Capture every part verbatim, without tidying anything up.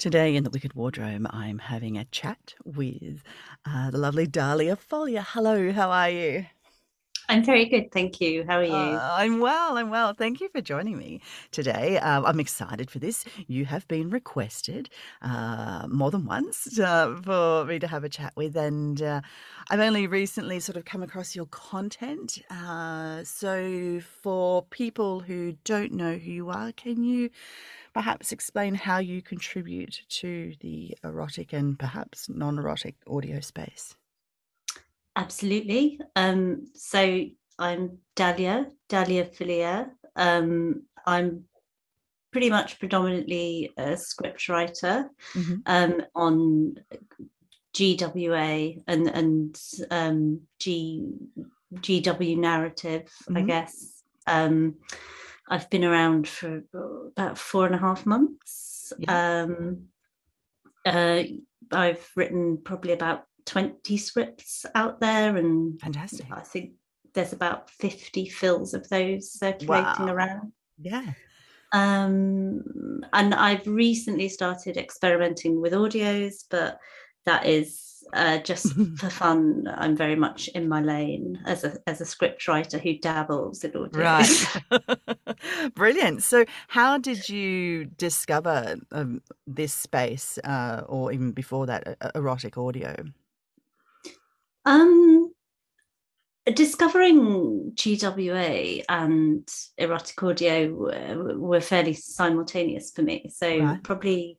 Today in the Wicked Wardrobe, I'm having a chat with uh, the lovely Dahlia Follier. Hello, how are you? I'm very good, thank you. How are you? Uh, I'm well, I'm well. Thank you for joining me today. Um, I'm excited for this. You have been requested uh, more than once uh, for me to have a chat with, and uh, I've only recently sort of come across your content. Uh, so, for people who don't know who you are, can you perhaps explain how you contribute to the erotic and perhaps non erotic audio space? Absolutely. Um, so I'm Dahlia, Dahlia Filia. Um, I'm pretty much predominantly a script writer Hmm. um, on G W A and and um, G G W narrative, I Hmm. guess. Um, I've been around for about four and a half months. Yeah, Um, uh, I've written probably about twenty scripts out there, and fantastic. I think there's about fifty fills of those circulating Wow. around. Yeah. Um, and I've recently started experimenting with audios, but that is uh, just for fun. I'm very much in my lane as a as a script writer who dabbles in Right. audios. Brilliant. So, how did you discover um, this space, uh, or even before that, e- erotic audio? um, Discovering G W A and erotic audio were, were fairly simultaneous for me. So Right. probably,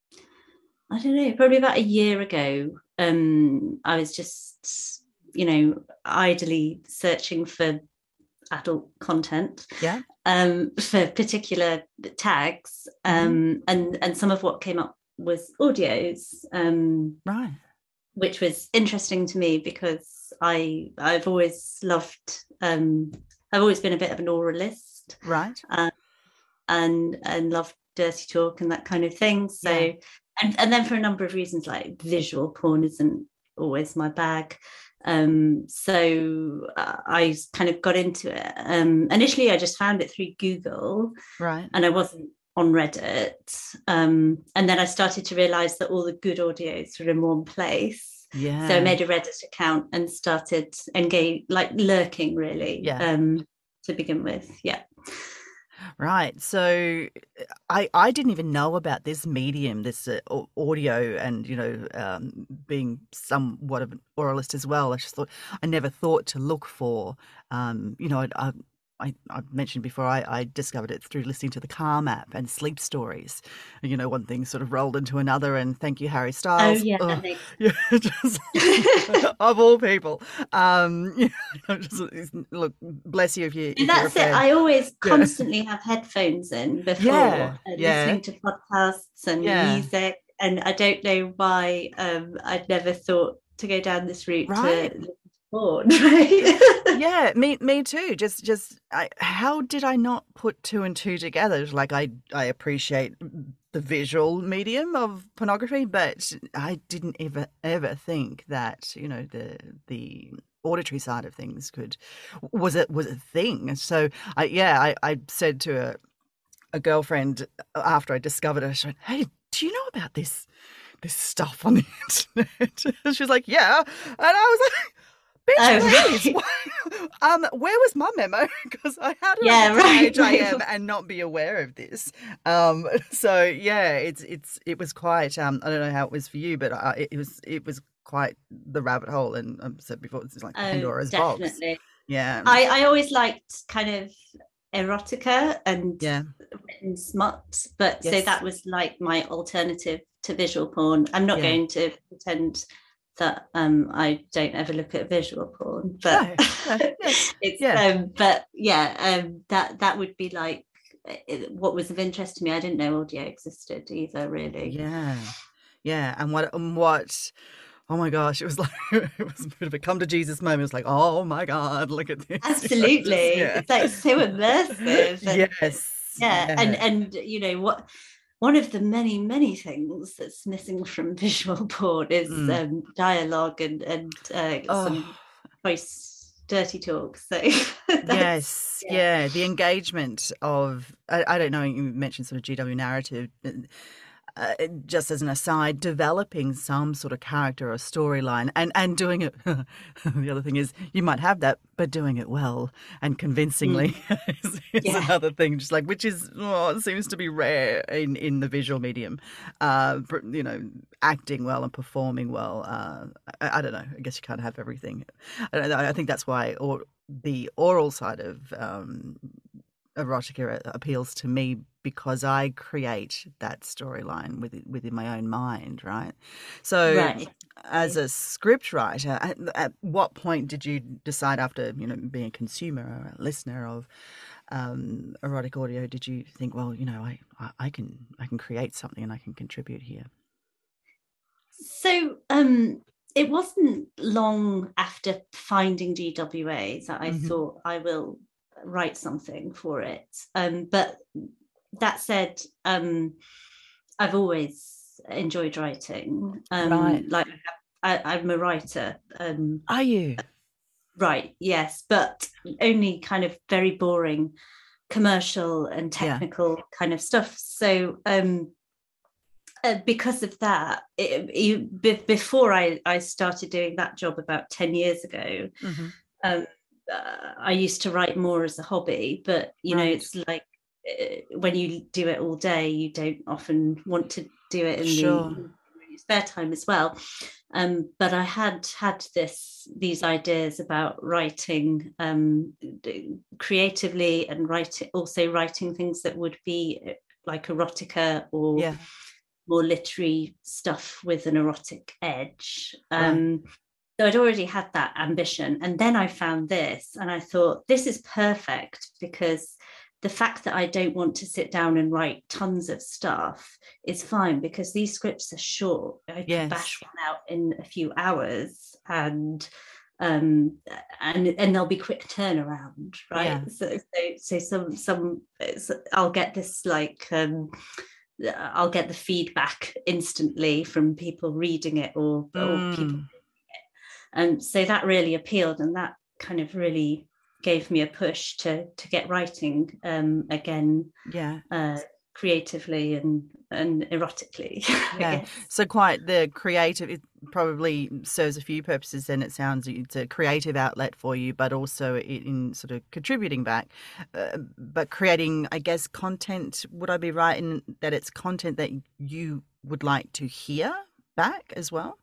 I don't know, probably about a year ago, um, I was just, you know, idly searching for adult content Yeah. um, for particular tags, Hmm. um, and and some of what came up was audios. Um, Right. which was interesting to me because I I've always loved um, I've always been a bit of an oralist, Right. uh, and and loved dirty talk and that kind of thing. So Yeah. and and then for a number of reasons, like visual porn isn't always my bag. Um, so uh, I kind of got into it. Um, initially, I just found it through Google, Right. and I wasn't on Reddit. Um, and then I started to realize that all the good audios were in one place. So I Yeah. made a Reddit account and started engage, like lurking really, Yeah. um, to begin with. Yeah. Right. So I I didn't even know about this medium, this uh, au- audio, and you know, um, being somewhat of an oralist as well. I just thought I never thought to look for, um, you know, I, I I I mentioned before I, I discovered it through listening to the Calm app and sleep stories. You know, one thing sort of rolled into another, and thank you, Harry Oh Styles. yeah, Oh, that makes yeah, just sense. of all people. Um, you know, just, look, bless you if you And if you're a that's it. fan. I always Yeah. constantly have headphones in Yeah, before and yeah, listening to podcasts and yeah. music. And I don't know why um, I'd never thought to go down this route to Right. listen to porn, right? Yeah, me me too. Just just I how did I not put two and two together? Like I I appreciate the visual medium of pornography, but I didn't ever ever think that, you know, the the auditory side of things could was it was a thing. So I yeah, I, I said to a, a girlfriend after I discovered it, she went, "Hey, do you know about this this stuff on the internet?" And she was like, "Yeah," and I was like, bitch, Oh, please. right. Um, where was my memo? Because I, how did I Yeah, get to the right, age I right. am and not be aware of this? Um, so yeah, it's it's it was quite. Um, I don't know how it was for you, but uh, it, it was it was quite the rabbit hole, and I said before, it's like Oh, Pandora's box. definitely. Yeah, I, I always liked kind of erotica and yeah, written smut, but so yes, that was like my alternative to visual porn. I'm not yeah. going to pretend that um I don't ever look at visual porn, but No, no, yeah, it's yeah, um but yeah, um that that would be like it, what was of interest to me. I didn't know audio existed either, really. yeah, yeah. And what and what? Oh my gosh, it was like it was a bit of a come to Jesus moment. It's like, oh my God, look at this. You know, just Absolutely. yeah. It's like so immersive and Yes, yeah, and yeah. and you know what one of the many many things that's missing from visual porn is Mm. um, dialogue and and uh, Oh, some voice dirty talk. So that's yes, yeah. yeah. The engagement of I, I don't know. You mentioned sort of G W narrative. uh, just as an aside, developing some sort of character or storyline and, and doing it. The other thing is you might have that, but doing it well and convincingly Mm. is, is Yeah. another thing, just like, which is, oh, it seems to be rare in, in the visual medium. Uh, you know, acting well and performing well. Uh, I, I don't know. I guess you can't have everything. I, don't know, I think that's why or, the oral side of um, erotica appeals to me, because I create that storyline within, within my own mind, right? So Right. as a script writer, at, at what point did you decide, after, you know, being a consumer or a listener of um, erotic audio, did you think, well, you know, I, I, I can I can create something and I can contribute here? So um, it wasn't long after finding G W A that I Mm-hmm. thought I will write something for it. Um, but that said, um, I've always enjoyed writing. Um, Right. Like I, I'm a writer. Um, Are you? right, yes, but only kind of very boring commercial and Yeah. technical kind of stuff. So um, uh, because of that, it, you, be, before I, I started doing that job about ten years ago, Mm-hmm. um, uh, I used to write more as a hobby, but you know, Right. it's like uh, when you do it all day, you don't often want to do it in Sure. the spare time as well. Um, but I had had this these ideas about writing um, creatively and writing also writing things that would be like erotica or Yeah. more literary stuff with an erotic edge. Right. Um, so I'd already had that ambition. And then I found this and I thought, this is perfect, because the fact that I don't want to sit down and write tons of stuff is fine, because these scripts are short. I Yes. could bash one out in a few hours and um and and there'll be quick turnaround, right? Yeah. So so so some some I'll get this like um I'll get the feedback instantly from people reading it or, Mm. or people. And so that really appealed, and that kind of really gave me a push to to get writing um, again, yeah, uh, creatively and and erotically. yeah. So quite the creative. It probably serves a few purposes. Then it sounds it's a creative outlet for you, but also in sort of contributing back, uh, but creating, I guess, content. Would I be right in that it's content that you would like to hear back as well?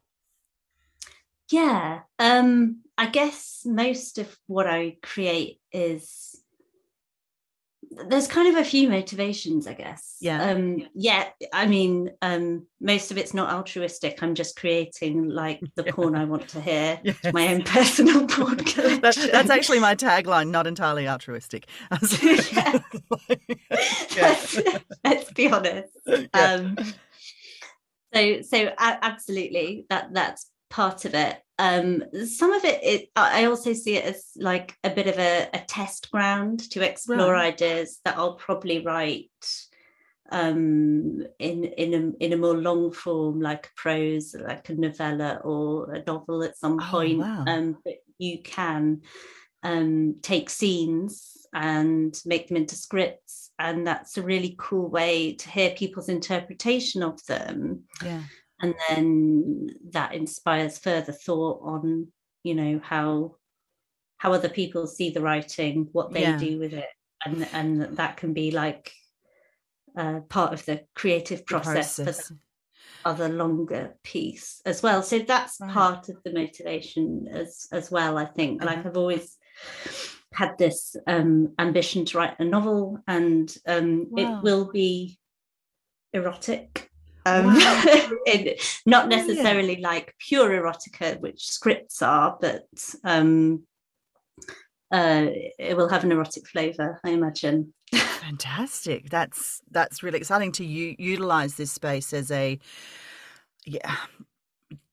Yeah, um, I guess most of what I create is, there's kind of a few motivations, I guess. Yeah. Um, yeah, I mean, um, most of it's not altruistic. I'm just creating like the yeah. porn I want to hear, yes. my own personal porn collection. That, that's actually my tagline, not entirely altruistic. yeah. let's, let's be honest. Yeah. Um, so, so uh, absolutely, that that's part of it. Um, some of it, it, I also see it as like a bit of a, a test ground to explore right. ideas that I'll probably write um, in in a in a more long form, like prose, like a novella or a novel at some oh, point. Wow. Um, but you can um, take scenes and make them into scripts, and that's a really cool way to hear people's interpretation of them. Yeah. And then that inspires further thought on, you know, how how other people see the writing, what they yeah. do with it, and and that can be like uh, part of the creative process, the process. for the other longer piece as well. So that's right. part of the motivation as as well. I think, uh-huh. like I've always had this um, ambition to write a novel, and um, wow. it will be erotic. Um, wow. it, not necessarily yeah. like pure erotica, which scripts are, but um, uh, it will have an erotic flavour, I imagine. Fantastic! That's that's really exciting to u- utilize this space as a yeah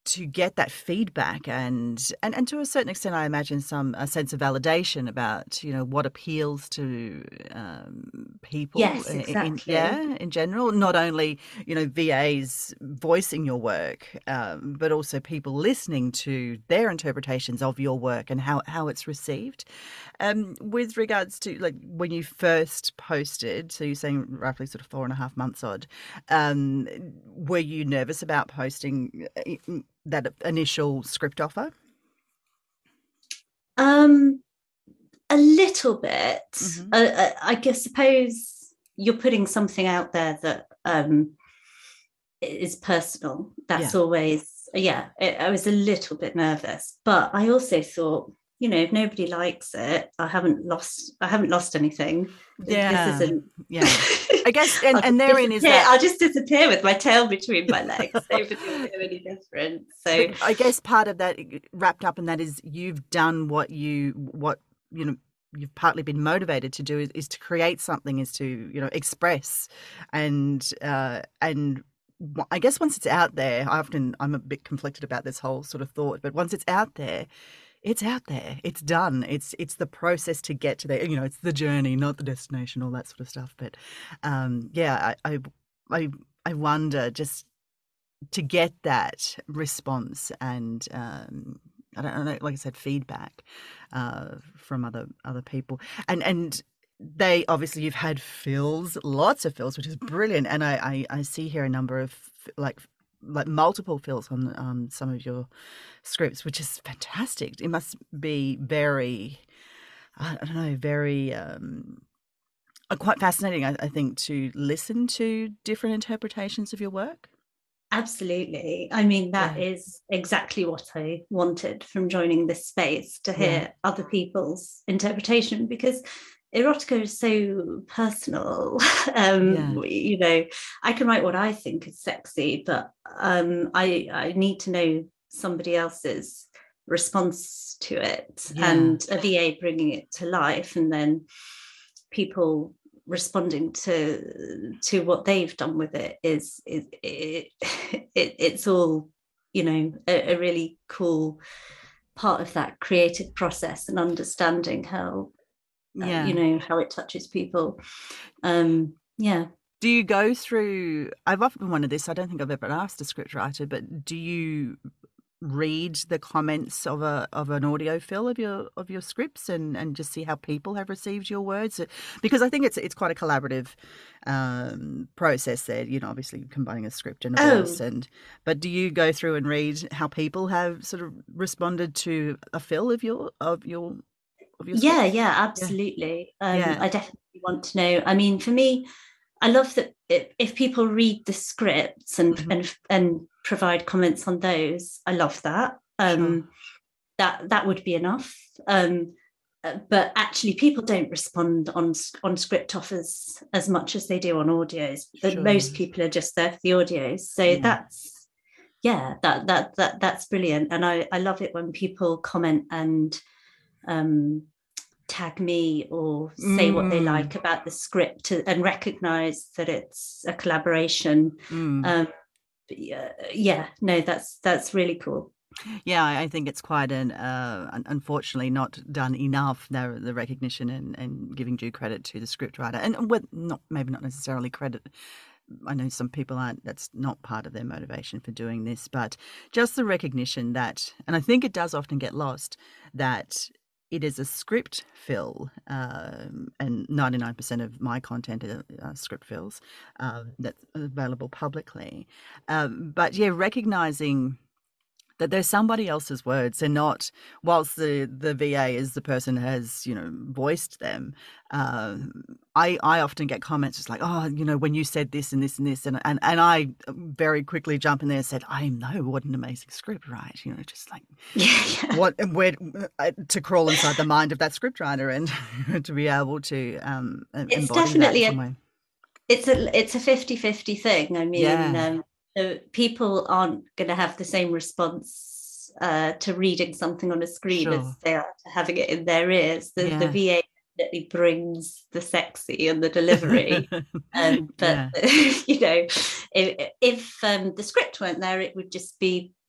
to get that feedback and, and and to a certain extent, I imagine some a sense of validation about, you know, what appeals to um, people Yes, in, in exactly. yeah in general. Not only, you know, V As voicing your work, um, but also people listening to their interpretations of your work and how how it's received. Um, with regards to like when you first posted, so you're saying roughly sort of four and a half months odd, um, were you nervous about posting uh, that initial script offer? Um, a little bit. Mm-hmm. Uh, uh, I guess suppose you're putting something out there that um, is personal. That's Yeah. always yeah. It, I was a little bit nervous, but I also thought, you know, if nobody likes it, I haven't lost. I haven't lost anything. This Yeah. isn't. Yeah. I guess, and, I'll and just therein is disappear. that. I'll just disappear with my tail between my legs. Nobody will know any different. So But I guess part of that wrapped up in that is you've done what you what you know you've partly been motivated to do is, is to create something, is to, you know, express, and uh, and I guess once it's out there, I often I'm a bit conflicted about this whole sort of thought, but once it's out there, it's out there. It's done. It's it's the process to get to there. You know, it's the journey, not the destination, all that sort of stuff. But um, yeah, I, I I I wonder just to get that response and um, I don't know, like I said, feedback uh, from other other people, and and they obviously you've had fills, lots of fills, which is brilliant, and I I, I see here a number of like like multiple fills on um, some of your scripts, which is fantastic. It must be very, I don't know, very. Um, uh, quite fascinating, I, I think, to listen to different interpretations of your work. absolutely. I mean, that Yeah, is exactly what I wanted from joining this space, to yeah, hear other people's interpretation, because erotica is so personal. yeah, um, you know, I can write what I think is sexy, but um, I, I need to know somebody else's response to it, yeah. and a V A bringing it to life, and then people responding to to what they've done with it is, is it, it, it's all, you know, a, a really cool part of that creative process, and understanding how uh, you Yeah. know, how it touches people. um yeah. Do you go through, I've often wondered this, I don't think I've ever asked a scriptwriter, but do you read the comments of a of an audio fill of your of your scripts and and just see how people have received your words? Because I think it's it's quite a collaborative um process there, you know, obviously combining a script and a voice, Oh and but do you go through and read how people have sort of responded to a fill of your of your of your yeah, script? yeah, Yeah. absolutely. um Yeah. I definitely want to know. I mean, for me, I love that if, if people read the scripts and Hmm. and and provide comments on those, I love that. Sure. Um, that that would be enough. Um, uh, but actually, people don't respond on on script offers as much as they do on audios. But Sure. most people are just there for the audios. So Yeah. that's yeah, that that that that's brilliant. And I I love it when people comment and um tag me or say what they Mm. like about the script, to, and recognize that it's a collaboration. Mm. um yeah, yeah, no, that's that's really cool. Yeah, I I think it's quite an uh, un- unfortunately not done enough. The, the recognition and, and giving due credit to the scriptwriter, and with not maybe not necessarily credit. I know some people aren't. That's not part of their motivation for doing this, but just the recognition that, and I think it does often get lost, that it is a script fill, um, and ninety-nine percent of my content are, are script fills uh, that's available publicly. Um, but yeah, recognizing that they're somebody else's words. They're not, whilst the, the V A is the person who has, you know, voiced them. Um, I, I often get comments just like, oh, you know, when you said this and this and this. And, and, and I very quickly jump in there and said, I know, what an amazing script, right? You know, just like Yeah, yeah. what, where, uh, to crawl inside the mind of that scriptwriter and to be able to um, It's embody that definitely some a way. it's a it's a fifty-fifty thing. I mean, Yeah, um, so people aren't going to have the same response uh, to reading something on a screen sure. as they are to having it in their ears. The the Yeah. V A definitely brings the sexy and the delivery. Um, but Yeah. you know, if, if um, the script weren't there, it would just be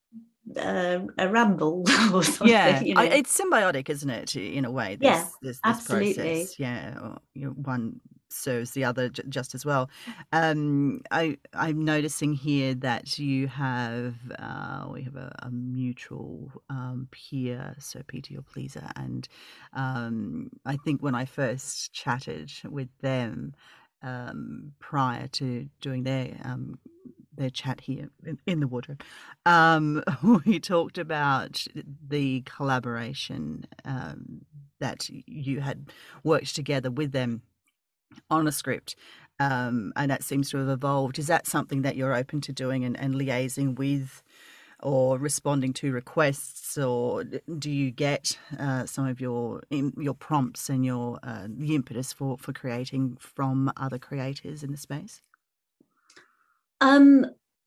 uh, a ramble or Yeah, something, you I, know. it's symbiotic, isn't it? In a way, Yeah, this this this process. absolutely. Yeah, or, you know, one serves the other j- just as well. Um, I I'm noticing here that you have uh, we have a, a mutual um, peer, Sir Peter Your Pleaser, and um, I think when I first chatted with them um, prior to doing their um, their chat here in, in the wardrobe, um, we talked about the collaboration um, that you had worked together with them on a script, um, and that seems to have evolved. Is that something that you're open to doing and, and liaising with or responding to requests, or do you get uh, some of your your prompts and your uh, the impetus for, for creating from other creators in the space? Um,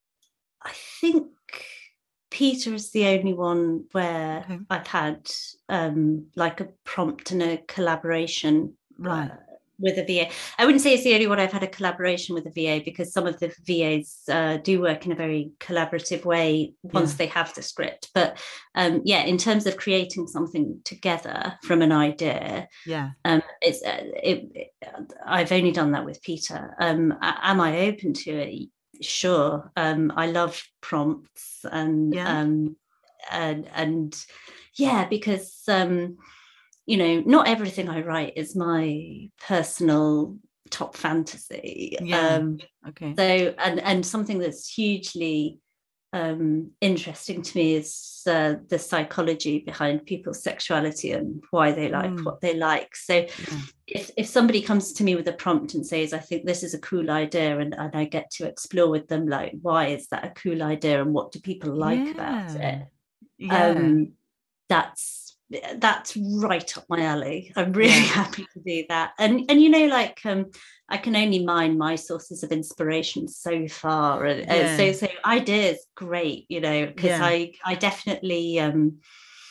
I think Peter is the only one where Okay. I've had um, like a prompt and a collaboration uh, Right. with a V A. I wouldn't say it's the only one I've had a collaboration with a V A, because some of the V As uh, do work in a very collaborative way once Yeah. they have the script. But um, yeah, in terms of creating something together from an idea, Yeah. um, it's uh, it, it, I've only done that with Peter. Um, am I open to it? Sure. Um, I love prompts and Yeah. um, and and yeah, because um, you know, not everything I write is my personal top fantasy. Yeah. Um, Okay. so and and something that's hugely um, interesting to me is uh, the psychology behind people's sexuality and why they like Mm. what they like. So Yeah. if, if somebody comes to me with a prompt and says, I think this is a cool idea, and, and I get to explore with them, like, why is that a cool idea and what do people like about Yeah. it? Yeah. Um, that's that's right up my alley. I'm really Yeah. happy to do that. And and you know, like um, I can only mine my sources of inspiration so far. And uh, so Yeah. so ideas, great, you know, because Yeah. I I definitely um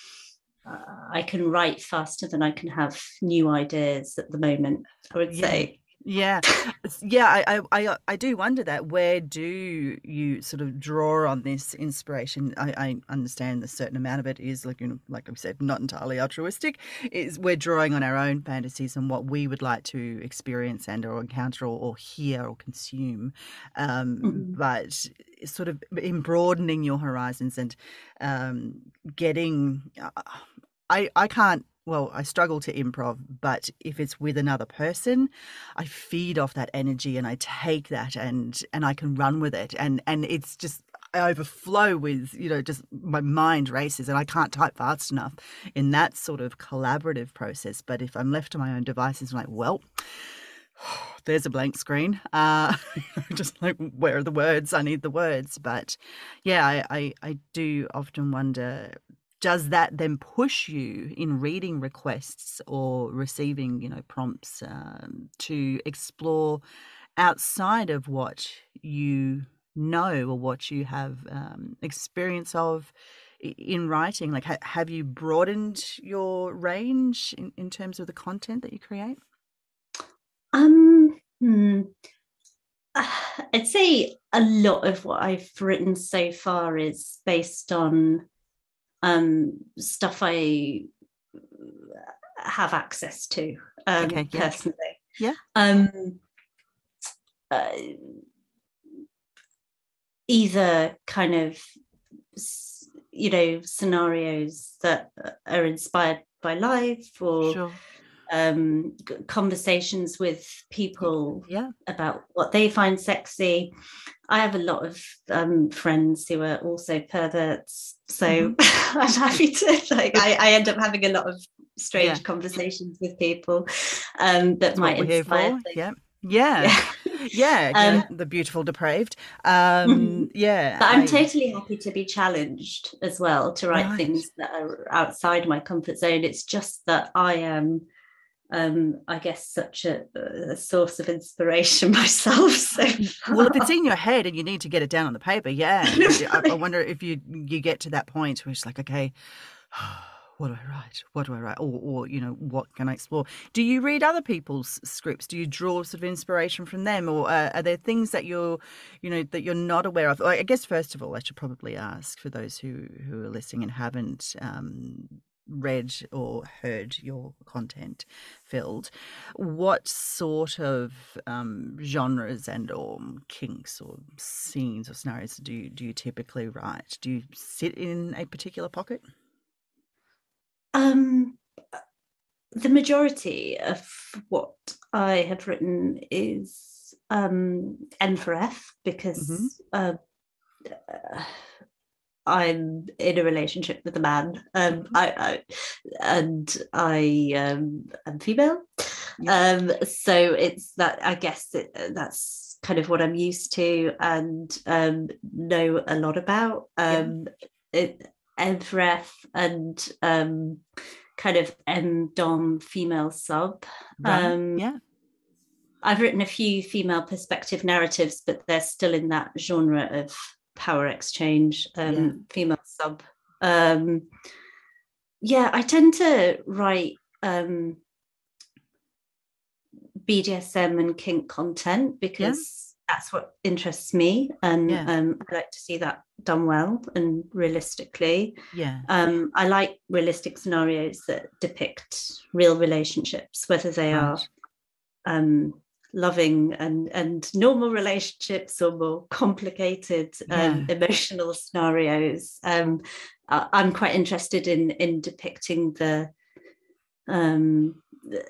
uh, I can write faster than I can have new ideas at the moment, I would Yeah. say. Yeah. It's- Yeah, I, I, I I do wonder that. Where do you sort of draw on this inspiration? I, I understand a certain amount of it is, like, you know, like I said, not entirely altruistic. Is we're drawing on our own fantasies and what we would like to experience and or encounter or, or hear or consume. Um, Mhm. but sort of in broadening your horizons and um, getting, uh, I I can't. Well, I struggle to improv, but if it's with another person, I feed off that energy and I take that and and I can run with it and and it's just I overflow with, you know, just my mind races and I can't type fast enough in that sort of collaborative process. But if I'm left to my own devices, I'm like, well, there's a blank screen. Uh, just like, where are the words? I need the words. But yeah, I, I, I do often wonder, does that then push you in reading requests or receiving, you know, prompts um, to explore outside of what you know or what you have um, experience of i- in writing? Like, ha- have you broadened your range in, in terms of the content that you create? Um, hmm. I'd say a lot of what I've written so far is based on um, stuff I have access to um, Okay, yeah, personally. yeah, Um, uh, either kind of, you know, scenarios that are inspired by life, or sure. um, conversations with Y- people Yeah. about what they find sexy. I have a lot of um, friends who are also perverts, so Hmm. I'm happy to like. I, I end up having a lot of Yeah, strange conversations with people um, that that's what might we're here inspire for. things. Yeah, yeah, Yeah. yeah. You know, um, the beautiful depraved. mhm. Um, yeah, But I'm I totally happy to be challenged as well, to write right. things that are outside my comfort zone. It's just that I am, um, I guess, such a, a source of inspiration myself so Y- Well, if it's far. in your head and you need to get it down on the paper, yeah. But I, I wonder if you you get to that point where it's like, okay, what do I write? What do I write? Or, or, you know, what can I explore? Do you read other people's scripts? Do you draw sort of inspiration from them? Or uh, are there things that you're, you know, that you're not aware of? I guess, first of all, I should probably ask for those who, who are listening and haven't um, read or heard your content filled, what sort of um, genres and or kinks or scenes or scenarios do you, do you typically write? Do you sit in a particular pocket? Um, the majority of what I have written is um, N for F because Mm-hmm. uh, I'm in a relationship with a man, um, Mm-hmm. I, I and I um, am female, Yeah. um, so it's that I guess it, that's kind of what I'm used to and um, know a lot about. Yeah. Um, it, N for F and um, kind of M Dom female sub. Right. Um, Yeah. I've written a few female perspective narratives, but they're still in that genre of power exchange, Yeah. um, female sub. Um, yeah, I tend to write um, B D S M and kink content Yeah. because that's what interests me, and Yeah. um, I like to see that done well and realistically. Yeah. Um, I like realistic scenarios that depict real relationships, whether they are Right. um, loving and and normal relationships or more complicated um, Yeah. emotional scenarios. Um, I'm quite interested in in depicting the um,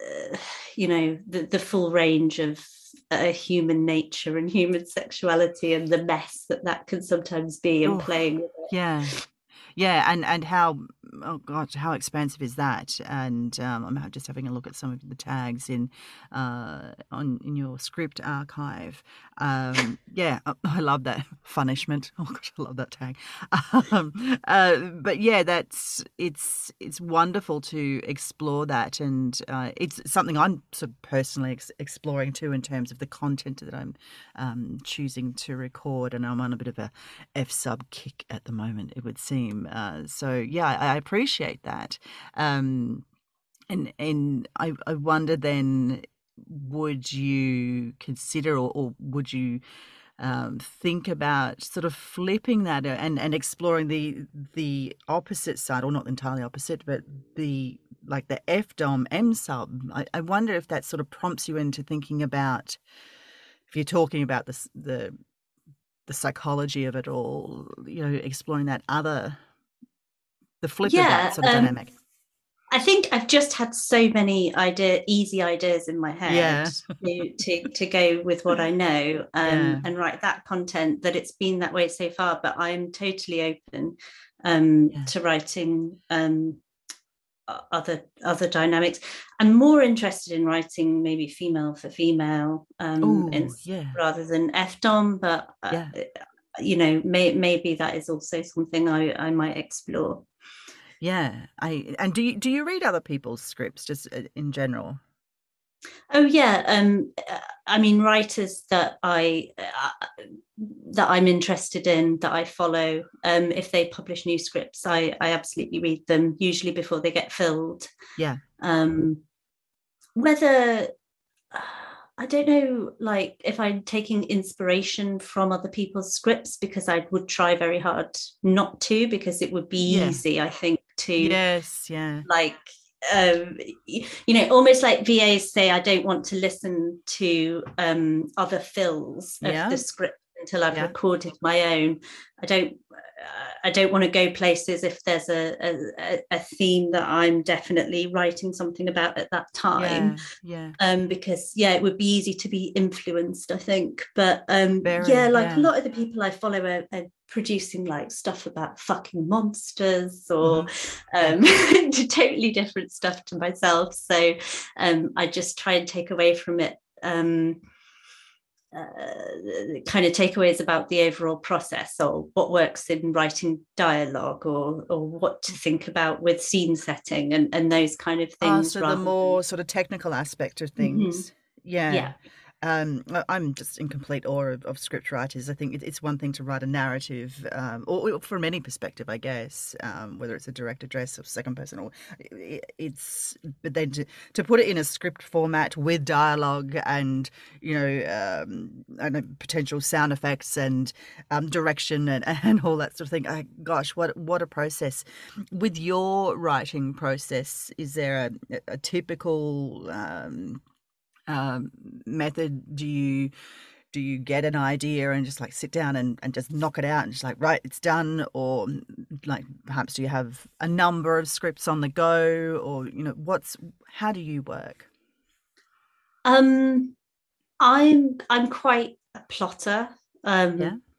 you know the, the full range of uh, human nature and human sexuality and the mess that that can sometimes be and Oh, playing with yeah. Yeah, and and how, oh God, how expansive is that? And um, I'm just having a look at some of the tags in uh, on in your script archive. Um, yeah, I I love that punishment. Oh gosh, I love that tag. Um, uh, but yeah, that's it's it's wonderful to explore that, and uh, it's something I'm sort of personally ex- exploring too in terms of the content that I'm um, choosing to record. And I'm on a bit of a F sub kick at the moment, it would seem. Uh, so yeah, I, I appreciate that. Um, and and I, I wonder then, would you consider or, or would you um, think about sort of flipping that and, and exploring the the opposite side, or not entirely opposite, but the like the F dom M sub? I, I wonder if that sort of prompts you into thinking about, if you're talking about the the the psychology of it all, you know, exploring that other, the flip of that yeah. sort of um, dynamic. I think I've just had so many idea, easy ideas in my head Yeah, to to to go with what I know um, yeah, and write that content. That it's been that way so far, but I'm totally open um, yeah. to writing um, other other dynamics. I'm more interested in writing maybe female for female um, in, Oh, yeah, rather than F dom, but uh, yeah, you know, may, maybe that is also something I, I might explore. yeah. I and do you do you read other people's scripts just uh, in general? Oh yeah, um, uh, I mean writers that I uh, that I'm interested in, that I follow. Um, if they publish new scripts, I I absolutely read them. Usually before they get filled. Yeah, Um, whether I don't know, like if I'm taking inspiration from other people's scripts, because I would try very hard not to, because it would be yeah, easy, I think, to yes, yeah, like um you know, almost like V As say, I don't want to listen to um other fills of yeah, the script until I've yeah, recorded my own. I don't uh, I don't want to go places if there's a, a a theme that I'm definitely writing something about at that time, yeah, yeah. um, because yeah, it would be easy to be influenced, I think. But um, Very, yeah, like a yeah. lot of the people I follow are, are producing like stuff about fucking monsters or Hmm. Yeah, um, totally different stuff to myself. So um, I just try and take away from it. Um, uh, kind of takeaways about the overall process, or what works in writing dialogue, or or what to think about with scene setting and and those kind of oh, things so the rather than more sort of technical aspect of mm-hmm. things. Yeah. Yeah. Um, I- I'm just in complete awe of, of script writers. I think it, it's one thing to write a narrative, um, or, or from any perspective, I guess, um, whether it's a direct address or second person, or it, it's, but then to, to put it in a script format with dialogue and, you know, um, I know, potential sound effects and um, direction and, and all that sort of thing. I, gosh, what what a process! With your writing process, is there a, a typical um, um, method? Do you do you get an idea and just like sit down and, and just knock it out and just like, right, it's done? Or like perhaps do you have a number of scripts on the go, or you know, what's how do you work? Um, I'm I'm quite a plotter. Yeah. Um,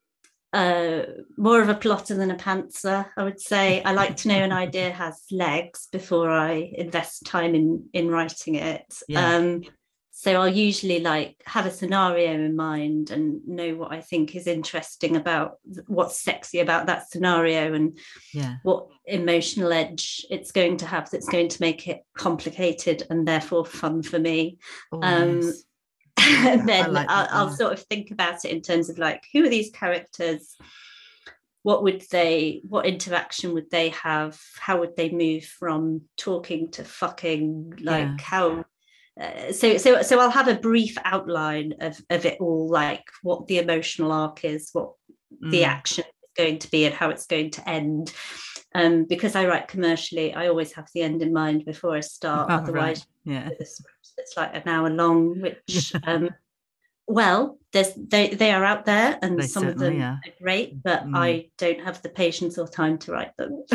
uh, More of a plotter than a pantser, I would say. I like to know an idea has legs before I invest time in in writing it. Yeah. Um, so I'll usually like have a scenario in mind and know what I think is interesting about what's sexy about that scenario and Yeah. what emotional edge it's going to have that's going to make it complicated and therefore fun for me. Oh Um, yes. and I then like I'll, that. I'll Yeah. sort of think about it in terms of like, who are these characters? What would they, what interaction would they have? How would they move from talking to fucking? Like Yeah. how? Uh, so, so, so I'll have a brief outline of of it all, like what the emotional arc is, what the Mm. action is going to be, and how it's going to end. Um, because I write commercially, I always have the end in mind before I start. Oh, right. Otherwise, Yeah. with a script that's like an hour long, Yeah. which um, well, there's they they are out there, and They some of certainly them are. are great, but Mm. I don't have the patience or time to write them.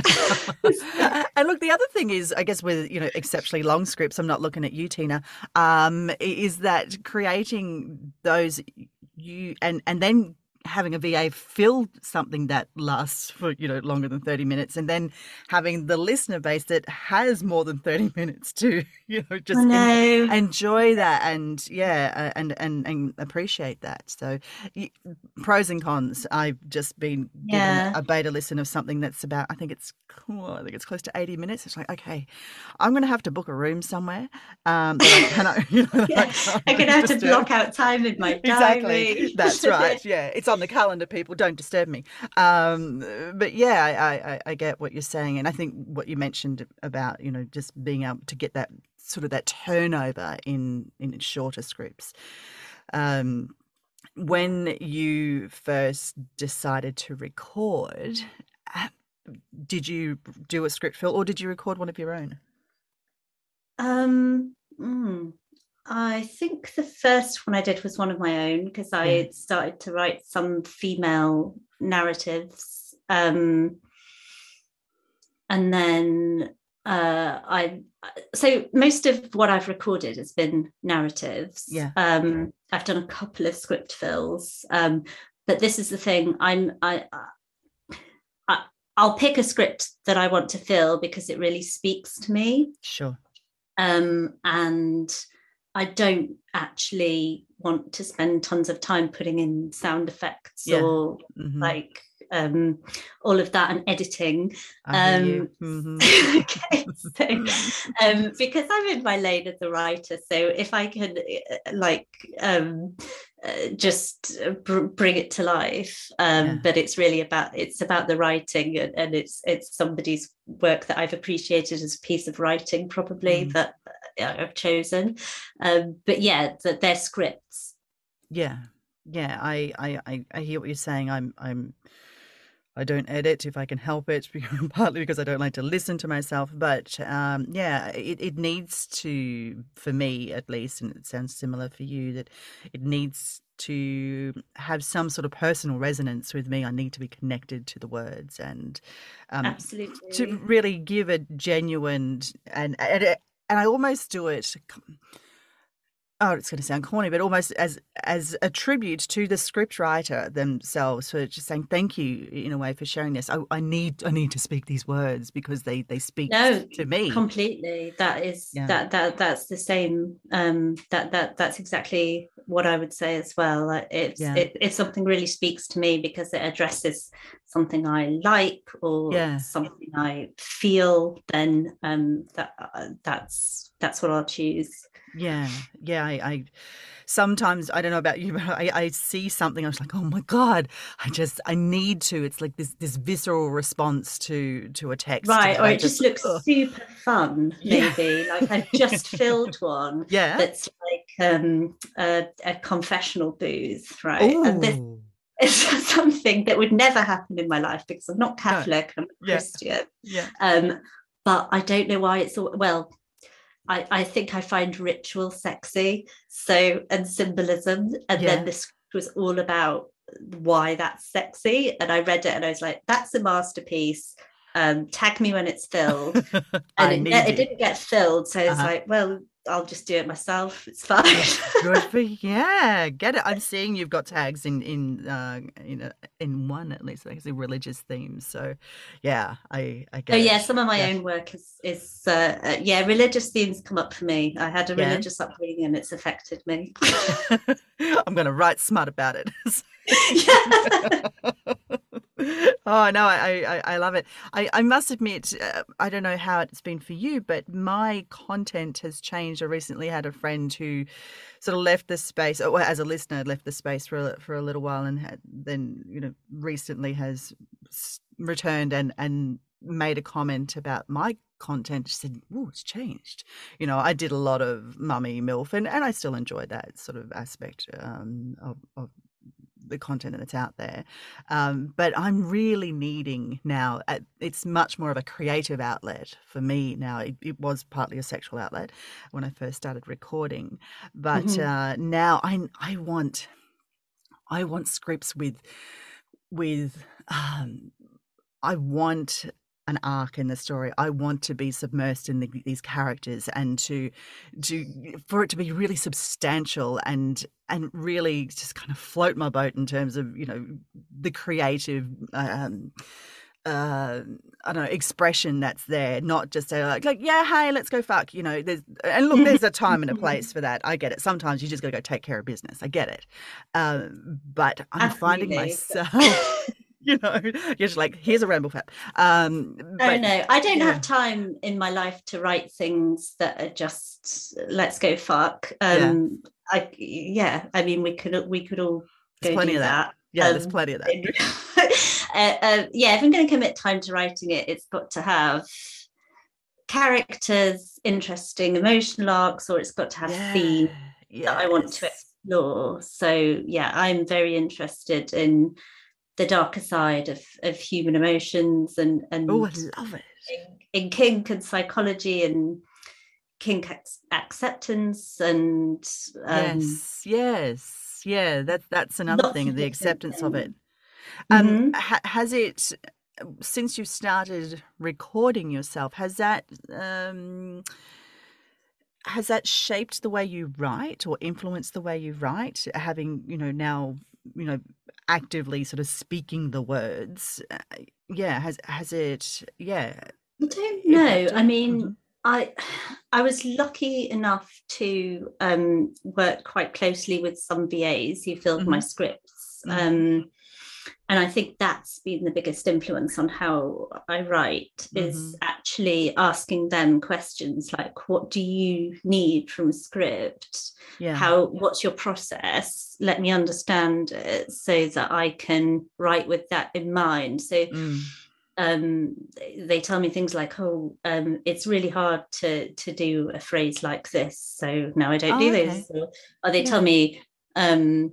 And look, the other thing is, I guess, with you know exceptionally long scripts, I'm not looking at you, Tina. Um, is that creating those you and and then having a V A fill something that lasts for you know longer than thirty minutes, and then having the listener base that has more than thirty minutes to you know I just en- know. enjoy that and yeah uh, and and and appreciate that. So y- pros and cons. I've just been given Yeah. a beta listen of something that's about I think it's oh, I think it's close to eighty minutes. It's like, okay, I'm going to have to book a room somewhere um, that I cannot, you know, that I Yeah, can't I'm be gonna have to block disturbed. out time in my Exactly. diary. That's right. Yeah, it's on the calendar. People don't disturb me. Um, but yeah, I, I, I get what you're saying, and I think what you mentioned about you know just being able to get that sort of that turnover in in shorter scripts. Um, when you first decided to record, uh, did you do a script fill or did you record one of your own? Um, mm, I think the first one I did was one of my own because Yeah. I started to write some female narratives. Um, and then uh, I, so most of what I've recorded has been narratives. Yeah. Um, I've done a couple of script fills, um, but this is the thing. I'm I, I I'll pick a script that I want to fill because it really speaks to me. Sure. Um, and I don't actually want to spend tons of time putting in sound effects Yeah. or Mm-hmm. like um, all of that and editing. I hear Um, you. Mm-hmm. okay, so um, because I'm in my lane as a writer, so if I can uh, like um, uh, just br- bring it to life, um, Yeah. but it's really about it's about the writing and, and it's it's somebody's work that I've appreciated as a piece of writing probably Mm. that I've chosen. Um, but yeah, that they're scripts. Yeah. Yeah. I, I, I, I hear what you're saying. I'm, I'm, I don't edit if I can help it, partly because I don't like to listen to myself. But um, yeah, it, it needs to, for me at least, and it sounds similar for you, that it needs to have some sort of personal resonance with me. I need to be connected to the words and um, Absolutely. to really give a genuine and and, and I almost do it. Oh, it's going to sound corny, but almost as as a tribute to the scriptwriter themselves for just saying thank you in a way for sharing this. I, I need I need to speak these words because they they speak No, to me. completely. That is Yeah. that that that's the same. Um, that that that's exactly what I would say as well. It's Yeah. it, if something really speaks to me because it addresses something I like or Yeah. something I feel, then um, that uh, that's that's what I'll choose. Yeah, yeah. I, I sometimes I don't know about you, but I, I see something. I was like, oh my god! I just I need to. It's like this this visceral response to to a text Right, that or I it just just looks ugh. super fun, Yeah, maybe. Like I've just filled one yeah. that's like um, a, a confessional booth, right? And this Oh is something that would never happen in my life because I'm not no, Catholic, I'm a yeah, Christian. yeah, Um, but I don't know why it's all, well, I, I think I find ritual sexy, so and symbolism, and then yeah. this was all about why that's sexy. And I read it and I was like, that's a masterpiece. Um, tag me when it's filled. And I it, need it you. didn't get filled. So it's Uh-huh. like, well, I'll just do it myself. It's fine. Good for you. Yeah, get it. I'm seeing you've got tags in in uh in a, in one at least. I can see religious themes. So, yeah, I I So get yeah, it. some of my Yeah, own work is is uh, uh, yeah, religious themes come up for me. I had a yeah. religious upbringing and it's affected me. I'm gonna write smart about it. Yeah. Oh no, I, I I love it. I I must admit, uh, I don't know how it's been for you, but my content has changed. I recently had a friend who sort of left the space, or as a listener, left the space for a, for a little while, and had, then you know recently has returned and and made a comment about my content. She said, "Oh, it's changed." You know, I did a lot of mummy milf, and, and I still enjoy that sort of aspect um, of, of the content that's out there. Um, but I'm really needing now, uh, it's much more of a creative outlet for me now. It, it was partly a sexual outlet when I first started recording. But Mhm. uh, now I, I want, I want scripts with, with, um, I want an arc in the story. I want to be submersed in the, these characters and to, to for it to be really substantial and and really just kind of float my boat in terms of you know the creative. Um, uh, I don't know expression that's there, not just a, like like yeah, hey, let's go fuck. You know, there's and look, there's a time and a place for that. I get it. Sometimes you just got to go take care of business. I get it, um, but I'm finding Absolutely. myself. You know, you're just like, here's a ramble fab. Um, Oh but no, I don't yeah, have time in my life to write things that are just let's go fuck. yeah, Um, I yeah, I mean we could we could all there's go plenty do of that. that. Yeah, there's Um, plenty of that. uh, uh, yeah, if I'm going to commit time to writing it, it's got to have characters, interesting emotional arcs, or it's got to have Yeah, themes that I want to yes. explore. So yeah, I'm very interested in the darker side of, of human emotions and Oh, I and love it. in, in kink and psychology and kink ac- acceptance and um, Yes, yes, yeah. That's that's another lots thing, of the different acceptance of it. things. Um, Mm-hmm. ha has it since you started recording yourself? Has that um has that shaped the way you write or influenced the way you write? Having you know now you know actively sort of speaking the words. Uh, yeah, has has it? Yeah, I don't know. I impacted. mean, Hmm. I I was lucky enough to um, work quite closely with some V As who filled my Hmm. scripts. Hmm. Um, and I think that's been the biggest influence on how I write is Hmm. actually asking them questions like, what do you need from a script? Yeah. How, what's your process? Let me understand it so that I can write with that in mind. So Mm. um, they tell me things like, "Oh, um, it's really hard to to do a phrase like this, so now I don't Oh, do okay. those." Or, or they tell Yeah. me, um,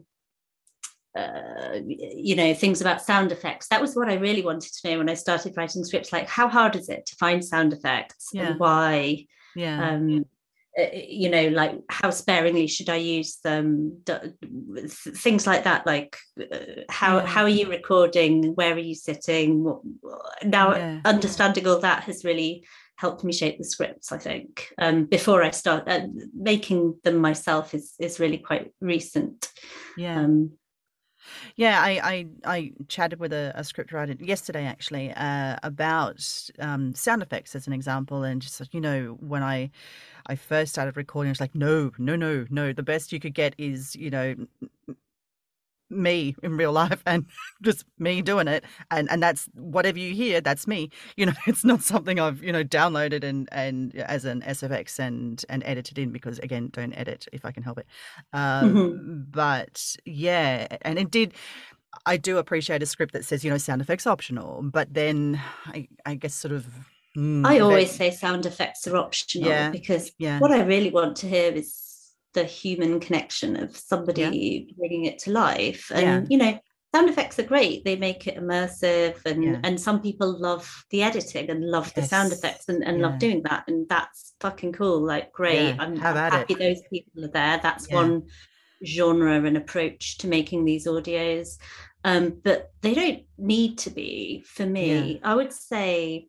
uh, you know, things about sound effects. That was what I really wanted to know when I started writing scripts. Like, how hard is it to find sound effects, and Yeah. why? Yeah. Um, uh, you know, like how sparingly should I use them? Things like that. Like, uh, how Yeah. how are you recording? Where are you sitting? What, now, Yeah. understanding all that has really helped me shape the scripts. I think um, before I start uh, making them myself is is really quite recent. Yeah. Um, Yeah. I I, I chatted with a, a script writer yesterday actually uh, about um, sound effects as an example, and just like, you know when I I first started recording, I was like, no, no, no, no. The best you could get is you know me in real life and just me doing it. And, and that's whatever you hear, that's me. You know, it's not something I've, you know, downloaded and, and as an S F X and, and edited in because, again, don't edit if I can help it. Um, Mm-hmm. but yeah, and it did, I do appreciate a script that says, you know, sound effects optional, but then I, I guess sort of, I mm, always that, say sound effects are optional yeah, because yeah, what I really want to hear is the human connection of yeah, somebody bringing it to life. yeah, And, you know, sound effects are great. They make it immersive. And, yeah, and some people love the editing and love the sound effects yes, and, and love yeah, doing that. And that's fucking cool. Like, great. yeah, I'm, have I'm at it. happy those people are there. That's Yeah, one genre and approach to making these audios. Um, but they don't need to be for yeah, me. I would say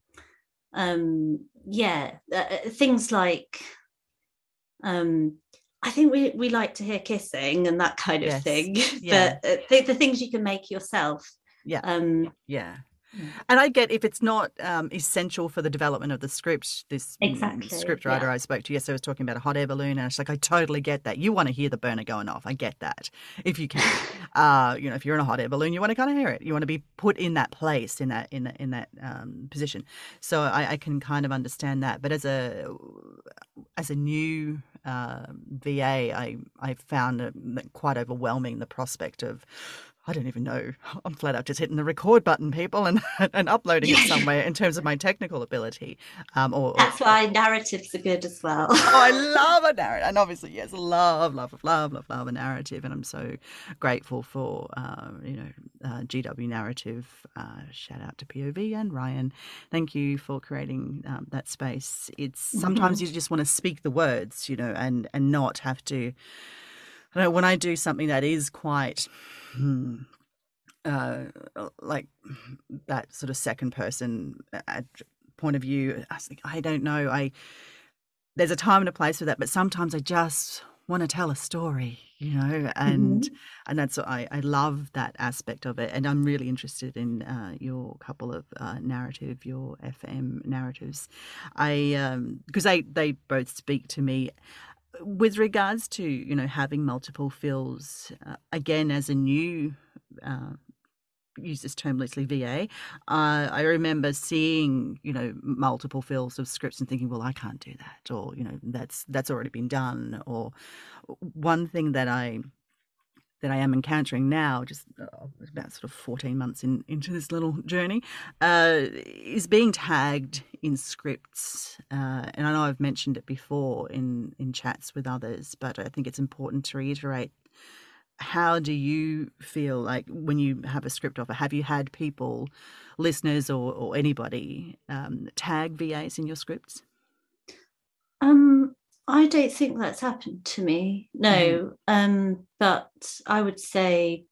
um yeah uh, things like um I think we we like to hear kissing and that kind of yes, thing yeah, but uh, the, the things you can make yourself. yeah, um yeah. And I get if it's not um, essential for the development of the script, this mm, exactly, script writer yeah. I spoke to yesterday was talking about a hot air balloon, and it's like, I totally get that. You want to hear the burner going off. I get that if you can. Uh, you know, if you're in a hot air balloon, you want to kind of hear it. You want to be put in that place, in that in that, in that um, position. So I, I can kind of understand that. But as a as a new uh, V A, I I found it quite overwhelming, the prospect of, I don't even know. I'm flat out just hitting the record button, people, and and uploading it somewhere in terms of my technical ability. Um, or, or That's why narratives are good as well. oh, I love a narrative, and obviously, yes, love, love, love, love, love a narrative, and I'm so grateful for uh, you know uh, G W Narrative. Uh, shout out to P O V and Ryan. Thank you for creating um, that space. It's sometimes Mhm. you just want to speak the words, you know, and and not have to. I don't know, when I do something that is quite. Hmm, uh, like that sort of second person uh, point of view. I think, I don't know. I there's a time and a place for that, but sometimes I just want to tell a story, you know, and Mhm. and that's what I I love that aspect of it, and I'm really interested in uh, your couple of uh, narrative, your F M narratives. I um because they they both speak to me with regards to, you know, having multiple fills, uh, again as a new uh, use this term loosely, V A. Uh, I remember seeing, you know, multiple fills of scripts and thinking, well, I can't do that, or you know, that's that's already been done. Or one thing that I that I am encountering now, just uh, about sort of fourteen months in, into this little journey, uh, is being tagged in scripts. Uh, and I know I've mentioned it before in in chats with others, but I think it's important to reiterate. How do you feel like when you have a script offer? Have you had people, listeners or, or anybody, um, tag V As in your scripts? um I don't think that's happened to me, Mm-hmm. no. Um but I would say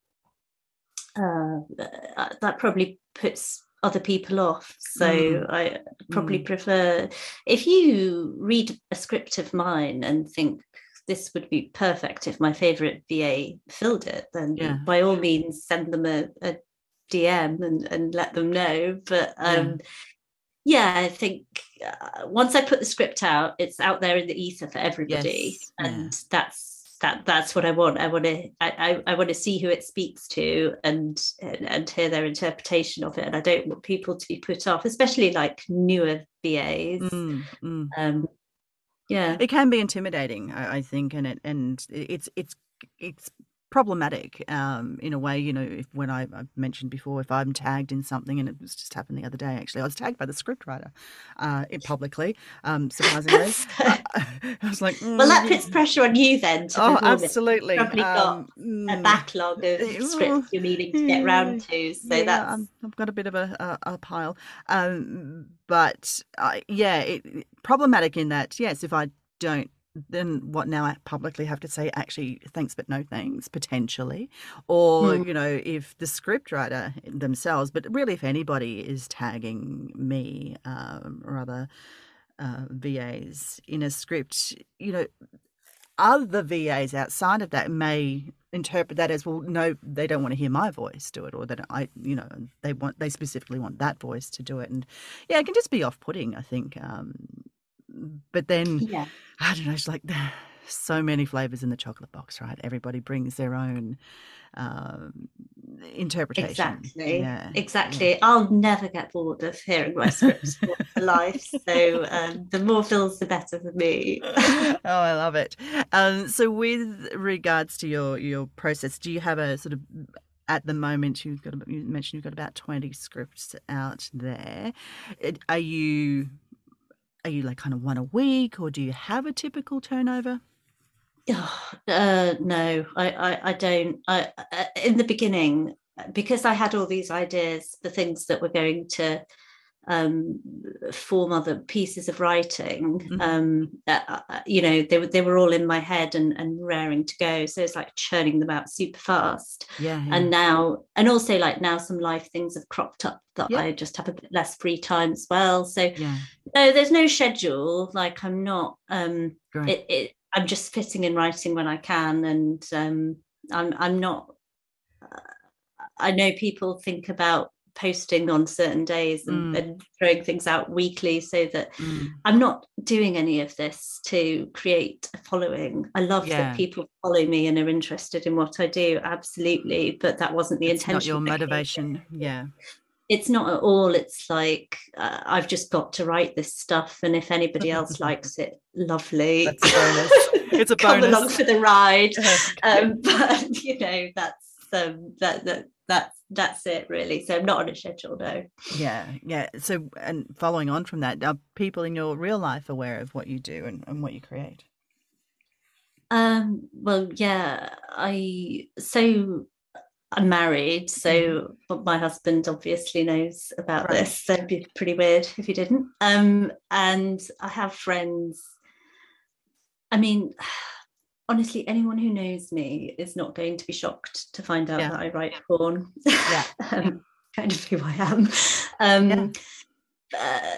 uh, that probably puts other people off. So Mm, I probably mm, prefer, if you read a script of mine and think this would be perfect if my favorite V A filled it, then yeah, by all means send them a, a D M and, and let them know. But yeah, um, yeah, I think uh, once I put the script out, it's out there in the ether for everybody, yes, yeah, and that's that. That's what I want. I want to. I, I, I want to see who it speaks to and, and and hear their interpretation of it. And I don't want people to be put off, especially like newer V As. mm, mm. Um, yeah. It can be intimidating, I, I think, and it and it's it's it's problematic um, in a way. You know, if when I, I've mentioned before, if I'm tagged in something, and it was just happened the other day. Actually, I was tagged by the scriptwriter uh, it publicly, um, surprisingly. Uh, I was like, Well, mm, that you, puts pressure on you then to oh, perform it. You've absolutely. probably got Um, a mm, backlog of eh, scripts well, you're needing to get yeah, round to. So yeah, that's I'm, I've got a bit of a, a, a pile. Um, but I, yeah, it, it- problematic in that, yes, if I don't, then what now I publicly have to say, actually, thanks, but no thanks, potentially. Or, mm, you know, if the scriptwriter themselves, but really if anybody is tagging me, um, or other uh, V As in a script, you know, other V As outside of that may interpret that as, well, no, they don't want to hear my voice do it, or that I, you know, they want, they specifically want that voice to do it. And yeah, it can just be off putting, I think. Um, but then, yeah. I don't know, it's like so many flavors in the chocolate box, right? Everybody brings their own um, interpretation. Exactly, Yeah, yeah. exactly. I'll never get bored of hearing my scripts for life. So um, the more fills, the better for me. Oh, I love it. Um, so, with regards to your your process, do you have a sort of at the moment you've got you mentioned you've got about twenty scripts out there. It- Are you are you like kind of one a week, or do you have a typical turnover? Oh, uh, no, I, I, I don't. I, uh, in the beginning, because I had all these ideas for things that were going to um, form other pieces of writing. Mm-hmm. Um, uh, uh, you know, they were they were all in my head and and raring to go. So it's like churning them out super fast. Yeah, yeah, And now, and also like now, some life things have cropped up that yep, I just have a bit less free time as well. So yeah, no, there's no schedule. Like I'm not. Um, great. it, it I'm just fitting in writing when I can, and um, I'm I'm not. I know people think about posting on certain days and, Mm, and throwing things out weekly, so that mm, I'm not doing any of this to create a following. I love that yeah, people follow me and are interested in what I do, absolutely, but that wasn't the it's not your intention of it. motivation. Yeah, It's not at all. It's like uh, I've just got to write this stuff, and if anybody else likes it, lovely. that's a bonus. It's a Come along bonus. for the ride. Okay. Um, but you know, that's um, that that that's that's it really. So I'm not on a schedule, no. Yeah, yeah. So, and following on from that, are people in your real life aware of what you do and, and what you create? Um, well, yeah, I so I'm married, Mm-hmm. so but my husband obviously knows about Right. this. So it'd be pretty weird if he didn't. Um, and I have friends. I mean, honestly, anyone who knows me is not going to be shocked to find out Yeah, that I write porn. yeah, um, kind of who I am. yeah. Um, uh,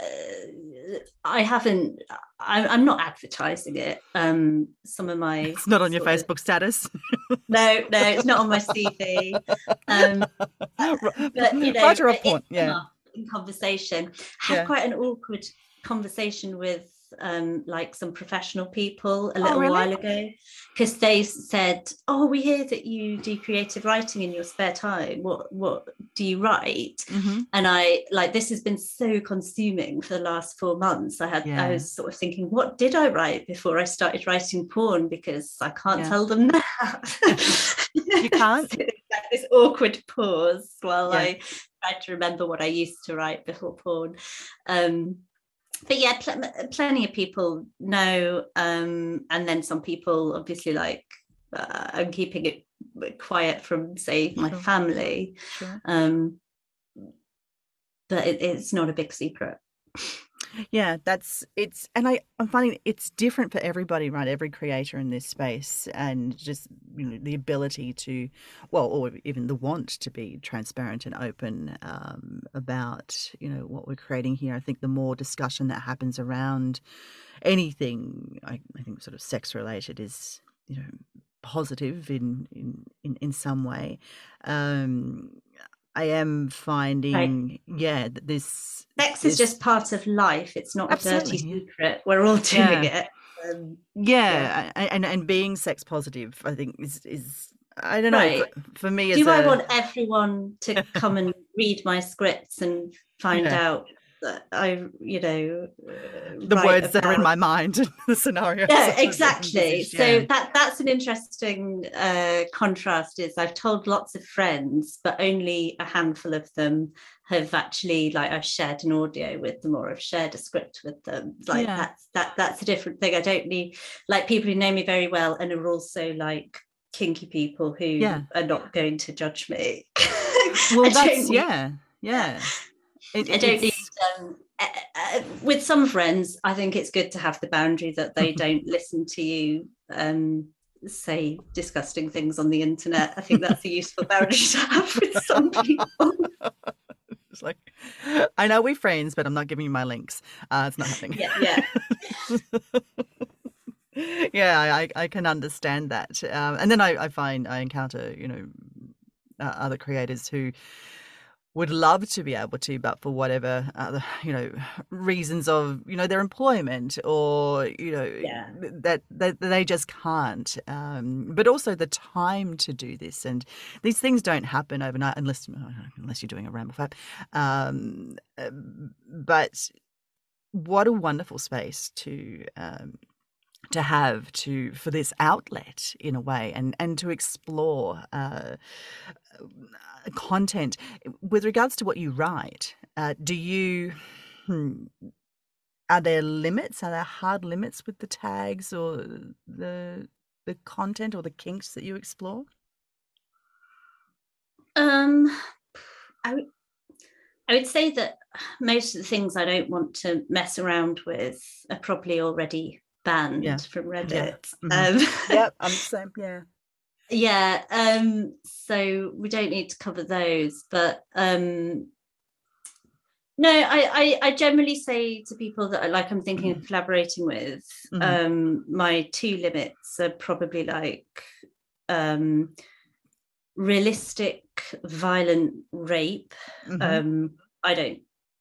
I haven't. I, I'm not advertising it. Um, some of my It's not on your sort of Facebook status. no, no, it's not on my C V. Um, but you know, Writer of it's porn. come Yeah, up in conversation. I had yeah. quite an awkward conversation with um like some professional people a Oh, little really? while ago, because they said, oh, we hear that you do creative writing in your spare time. What what do you write? Mm-hmm. And I like, this has been so consuming for the last four months. I had I Yeah, was sort of thinking, what did I write before I started writing porn, because I can't yeah. tell them that. You can't? So like this awkward pause while Yeah. I try to remember what I used to write before porn. Um, but yeah, pl- plenty of people know, um, and then some people obviously like uh, I'm keeping it quiet from, say, my Sure, family, sure. um, but it, it's not a big secret. Yeah, that's it's, and I I'm finding it's different for everybody, right? Every creator in this space, and just you know the ability to, well, or even the want to be transparent and open um, about you know what we're creating here. I think the more discussion that happens around anything, I, I think sort of sex related is you know positive in in in, in some way. Um, I am Right. finding, yeah, that this Sex is this just part of life. It's not a dirty absolutely, yeah. secret. We're all doing Yeah. it. Um, yeah. Yeah, a- and and being sex positive, I think is is I don't know for Right. for me as Do I a want everyone to come and read my scripts and find yeah out that I, you know, uh, the write words that are in about? my mind and the scenarios Yeah, that I've exactly. envisaged. Yeah, So that that's an interesting uh, contrast. Is I've told lots of friends, but only a handful of them have actually, like, I've shared an audio with them or I've shared a script with them. Like yeah, that's that that's a different thing. I don't need, like, people who know me very well and are also like kinky people who yeah. are not going to judge me. Well, I don't that's need. yeah, Yeah. yeah. It, I it, don't need. it's Um, uh, uh, with some friends, I think it's good to have the boundary that they don't listen to you um, say disgusting things on the internet. I think that's a useful boundary to have with some people. it's like I know we're friends, but I'm not giving you my links. Uh, it's not happening. Yeah, yeah. Yeah, I I can understand that, um, and then I, I find I encounter you know uh, other creators who would love to be able to, but for whatever other, you know, reasons of, you know, their employment or, you know, Yeah. that, that they just can't. Um, but also the time to do this. And these things don't happen overnight unless, unless you're doing a ramble fab. Um, but what a wonderful space to, um, to have to for this outlet in a way, and and to explore uh, content with regards to what you write. Uh, do you hmm, are there limits? Are there hard limits with the tags or the the content or the kinks that you explore? Um, I would I would say that most of the things I don't want to mess around with are probably already banned Yeah, from yeah, Reddit. mm-hmm. Um, Yep, I'm the same. Yeah, yeah, um, so we don't need to cover those. But um, no, I, I I generally say to people that I like I'm thinking of collaborating with, mm-hmm. um, my two limits are probably like um, realistic violent rape. Mm-hmm. Um, I don't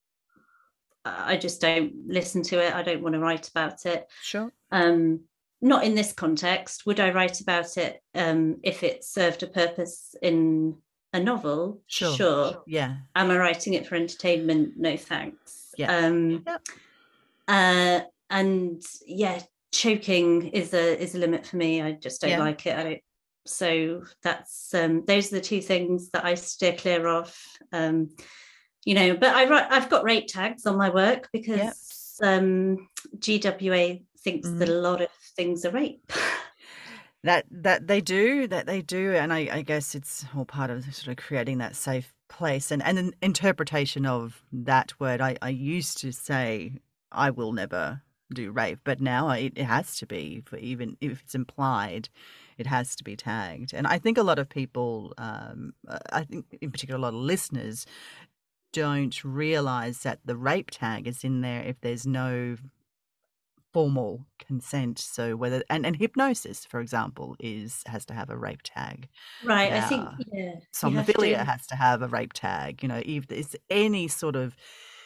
I just don't listen to it. I don't want to write about it. Sure. Um, not in this context. Would I write about it um, if it served a purpose in a novel? Sure. Sure. Yeah. Am I writing it for entertainment? No, thanks. Yeah. Um, yep. uh, and yeah, choking is a is a limit for me. I just don't yeah. like it. I don't. So that's um, those are the two things that I steer clear of. Um, you know, but I write, I've got rape tags on my work because yep. um, G W A thinks mm-hmm. that a lot of things are rape. That that they do, that they do, and I, I guess it's all part of sort of creating that safe place and, and an interpretation of that word. I, I used to say I will never do rape, but now I, it has to be, for even if it's implied, it has to be tagged. And I think a lot of people, um, I think in particular a lot of listeners, don't realise that the rape tag is in there if there's no formal consent. So whether and, and hypnosis, for example, is has to have a rape tag. Right. Now, I think yeah. somnophilia to... has to have a rape tag. You know, if there's any sort of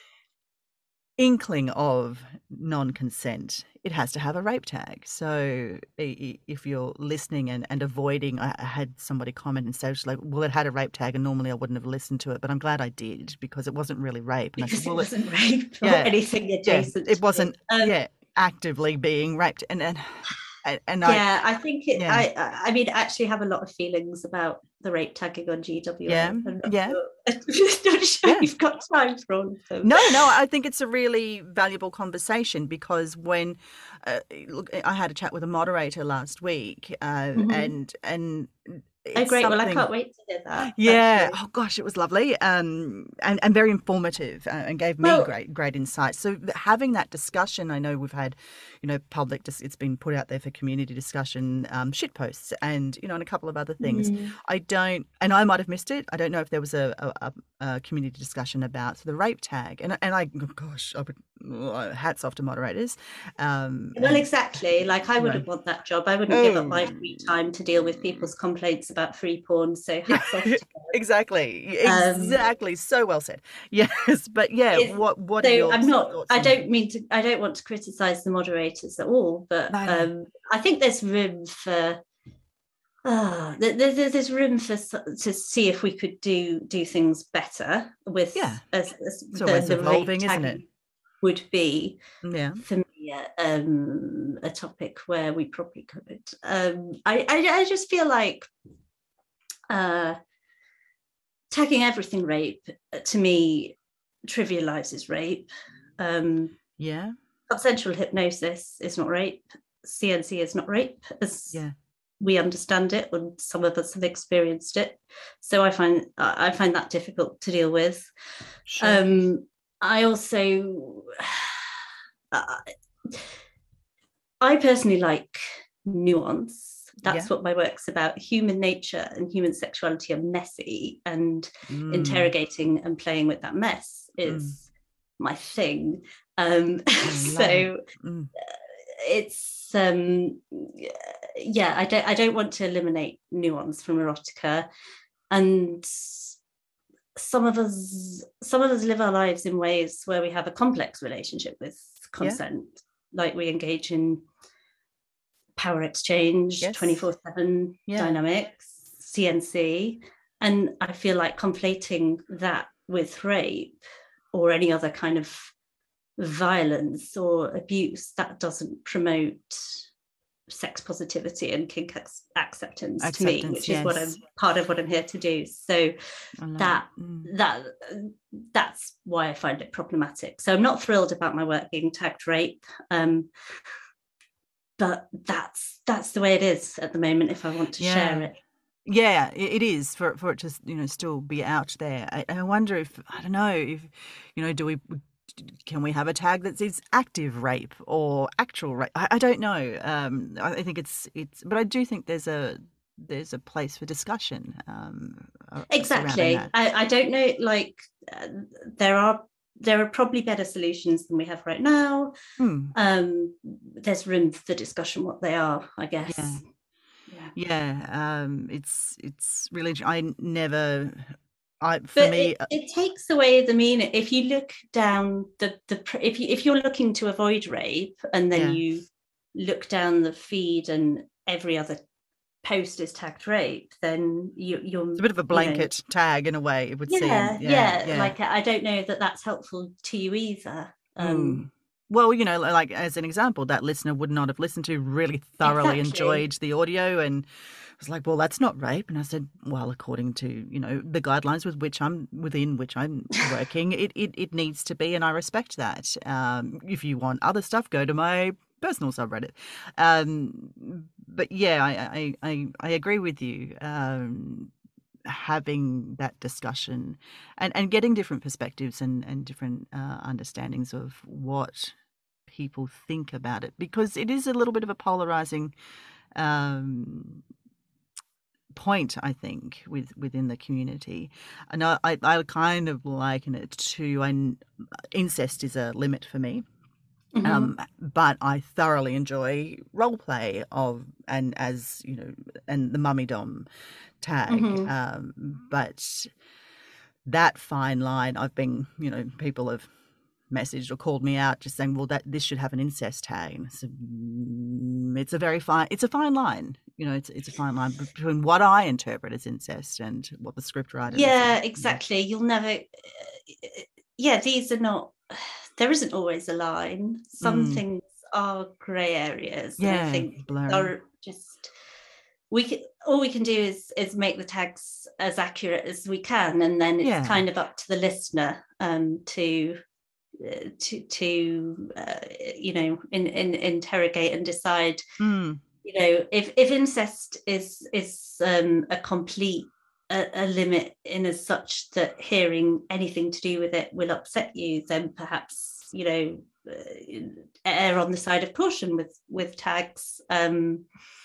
inkling of non-consent, it has to have a rape tag. So if you're listening and, and avoiding, I had somebody comment and say, like, well, it had a rape tag and normally I wouldn't have listened to it, but I'm glad I did because it wasn't really rape. And because I said, well, it wasn't rape or yeah, anything adjacent. Yeah, it wasn't, it. Um, yeah, actively being raped. And and, and yeah, I, I think it, yeah. I, I mean, I actually have a lot of feelings about the rape tagging on G W A. Yeah, I'm not yeah. Sure. I'm not sure yeah. you've got time for all of them. No, no, I think it's a really valuable conversation because when, uh, look, I had a chat with a moderator last week, uh, mm-hmm. and and. Oh, great. Something... Well, I can't wait to hear that. Yeah. Actually. Oh, gosh, it was lovely um, and, and very informative uh, and gave me well, great great insight. So having that discussion, I know we've had, you know, public, dis- it's been put out there for community discussion, um, shit posts and, you know, and a couple of other things. Mm. I don't, and I might have missed it. I don't know if there was a, a, a community discussion about the rape tag. And, and I, gosh, I would, hats off to moderators. Um, well, and, exactly. Like I wouldn't you know. want that job. I wouldn't oh. give up my free time to deal with people's complaints about free porn. So hats off to exactly. Exactly. Um, so well said. Yes. But yeah, what what so are your I'm not I don't that? mean to I don't want to criticize the moderators at all, but no, no. um I think there's room for uh there's there's room for to see if we could do do things better with yeah. as, as it's the, the evolving, isn't it? Would be yeah. for me um, a topic where we probably could. Um, I, I I just feel like uh, tagging everything rape to me trivializes rape. Um, yeah, consensual hypnosis is not rape. C N C is not rape, as yeah. we understand it, and some of us have experienced it. So I find I find that difficult to deal with. Sure. Um, I also, uh, I personally like nuance. That's yeah. what my work's about. Human nature and human sexuality are messy, and mm. interrogating and playing with that mess is mm. my thing. Um, so it. mm. it's um, yeah. I don't. I don't want to eliminate nuance from erotica, and some of us some of us live our lives in ways where we have a complex relationship with consent, yeah. like we engage in power exchange, yes. twenty-four seven yeah. dynamics, C N C, and I feel like conflating that with rape or any other kind of violence or abuse, that doesn't promote sex positivity and kink acceptance, acceptance to me, which yes. is what I'm part of what I'm here to do. So that mm. that that's why I find it problematic. So I'm not thrilled about my work being tagged rape, um, but that's that's the way it is at the moment. If I want to yeah. share it. Yeah, it is for for it to, you know, still be out there. I, I wonder if I don't know if you know do we. Can we have a tag that says active rape or actual rape? I, I don't know. Um, I think it's it's, but I do think there's a there's a place for discussion. Um, exactly. I, I don't know. Like uh, there are there are probably better solutions than we have right now. Hmm. Um, there's room for discussion. What they are, I guess. Yeah. Yeah. yeah um, it's it's really. I never. I, for but me, it, it takes away the meaning. If you look down the the if you if you're looking to avoid rape, and then yeah. you look down the feed, and every other post is tagged rape, then you, you're it's a bit of a blanket you know, tag in a way. It would yeah, seem. Yeah, yeah, yeah. Like I don't know that that's helpful to you either. Um, mm. Well, you know, like as an example, that listener would not have listened to, really thoroughly exactly. enjoyed the audio, and was like, well, that's not rape. And I said, well, according to, you know, the guidelines with which I'm within which I'm working, it, it, it needs to be. And I respect that. Um, if you want other stuff, go to my personal subreddit. Um, but yeah, I, I, I, I agree with you. Um, having that discussion and, and getting different perspectives and, and different uh, understandings of what people think about it, because it is a little bit of a polarizing um point, I think, with within the community. And I, I, I kind of liken it to I, incest is a limit for me. Mm-hmm. Um, but I thoroughly enjoy role play of and as you know, and the mummy dom tag. Mm-hmm. Um, but that fine line, I've been, you know, people have messaged or called me out just saying, well, that this should have an incest tag. And so, it's a very fine, it's a fine line. You know, it's it's a fine line between what I interpret as incest and what the script writer. Yeah, exactly. You'll never. Yeah, these are not. There isn't always a line. Some mm. things are grey areas. Yeah, and I think blurry. Are just we can. All we can do is is make the tags as accurate as we can, and then it's yeah. kind of up to the listener um, to. Uh, to to uh, you know in, in interrogate and decide mm. you know if if incest is is um, a complete a, a limit in as such that hearing anything to do with it will upset you, then perhaps you know uh, err on the side of caution with with tags. um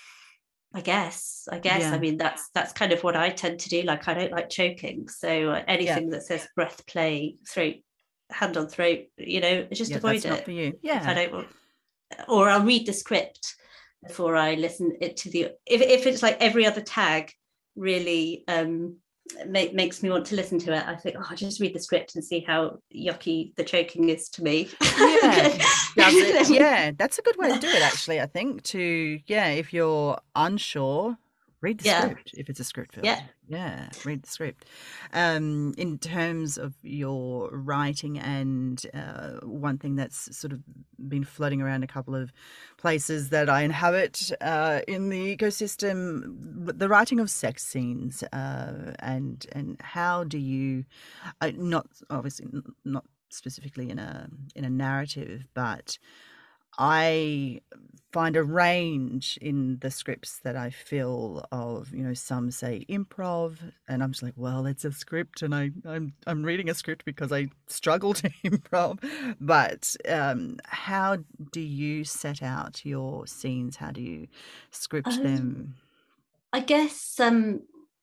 I guess I guess yeah. I mean that's that's kind of what I tend to do. Like I don't like choking, so anything yeah. that says breath play, throat, hand on throat, you know, just yeah, avoid that's it. Not for you. Yeah. If I don't want, or I'll read the script before I listen it to the. If if it's like every other tag, really um, make, makes me want to listen to it. I think, oh, I'll just read the script and see how yucky the choking is to me. Yeah, does it? Yeah, that's a good way to do it. Actually, I think to yeah, if you're unsure. Read the yeah. script if it's a script film. Yeah. Yeah, read the script. Um, in terms of your writing, and uh, one thing that's sort of been floating around a couple of places that I inhabit uh, in the ecosystem, the writing of sex scenes, uh, and and how do you, uh, not obviously not specifically in a in a narrative, but I find a range in the scripts that I feel of, you know, some say improv, and I'm just like, well, it's a script, and I, I'm I'm reading a script because I struggle to improv. But um, how do you set out your scenes? How do you script um, them? I guess um,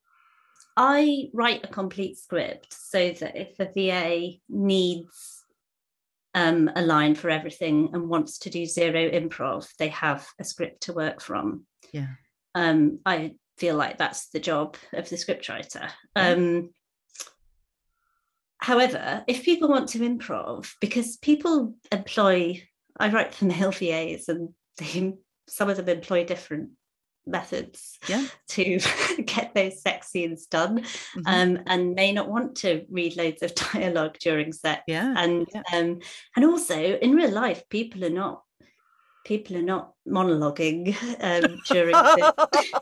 I write a complete script so that if a V A needs Um, a line for everything and wants to do zero improv, they have a script to work from. Yeah. Um, I feel like that's the job of the scriptwriter. Um, however, if people want to improv, because people employ, I write for male V As, and they, some of them employ different methods yeah. to get those sex scenes done, mm-hmm. um, and may not want to read loads of dialogue during sex. Yeah. And yeah. Um, and also in real life, people are not people are not monologuing um, during this.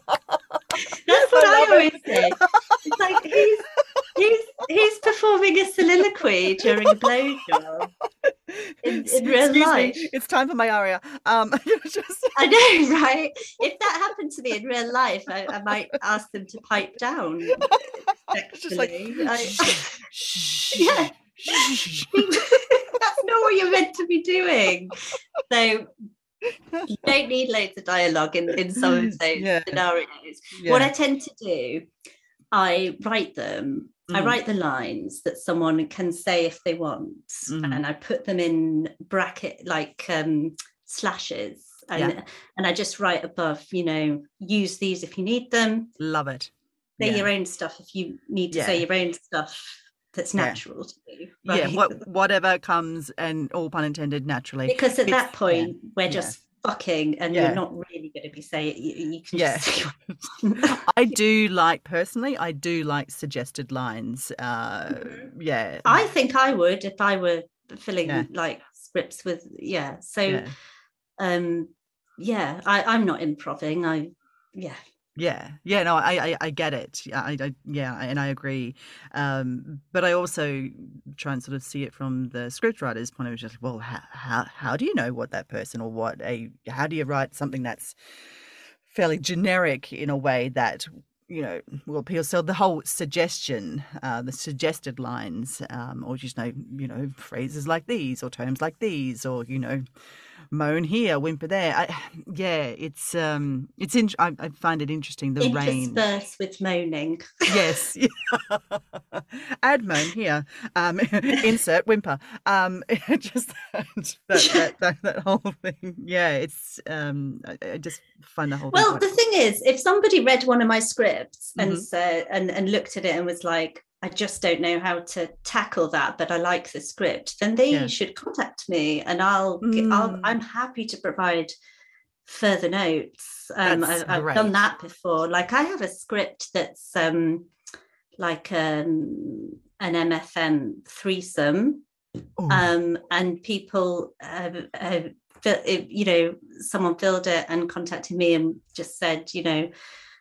That's what I, I always it. say. It's like who's who's who's performing a soliloquy during a blowjob in, in real Excuse life? Me, it's time for my aria. Um, just... I know, right? If that happened to me in real life, I, I might ask them to pipe down. Just like, I, yeah, that's not what you're meant to be doing. So. You don't need loads of dialogue in, in some of those yeah. scenarios. Yeah. What I tend to do, I write them, mm. I write the lines that someone can say if they want, mm. and I put them in bracket, like um, slashes, and, yeah. and I just write above, you know, use these if you need them. Love it. Say yeah. your own stuff if you need to yeah. say your own stuff. That's natural yeah. to do. Right? Yeah, what, whatever comes, and all pun intended, naturally. Because at that point, yeah. we're yeah. just fucking, and yeah. you're not really going to be saying, you, you can yeah. just say I do like, personally, I do like suggested lines. Uh, mm-hmm. Yeah. I think I would if I were filling yeah. like scripts with, yeah. So, yeah, um, yeah I, I'm not improving. I, yeah. Yeah, yeah, no, I, I, I get it. I, I, yeah, and I agree. Um, but I also try and sort of see it from the scriptwriter's point of view. Just, well, how, how, how do you know what that person or what a? How do you write something that's fairly generic in a way that, you know, will appeal? So the whole suggestion, uh, the suggested lines, um, or just know, you know, phrases like these or terms like these, or you know. Moan here, whimper there. I, yeah, it's um, it's in, I, I find it interesting the range. Intersperse with moaning. Yes, add moan here. Um, insert whimper. Um, just that that, that, that whole thing. Yeah, it's um, I, I just find the whole. Well, thing the thing is, if somebody read one of my scripts and mm-hmm. said and and looked at it and was like, I just don't know how to tackle that, but I like the script, then they yeah. should contact me, and I'll, mm. I'll I'm happy to provide further notes. Um, I, I've done that before. Like I have a script that's um, like um, an M F M threesome, um, and people, uh, uh, you know, someone filled it and contacted me and just said, you know,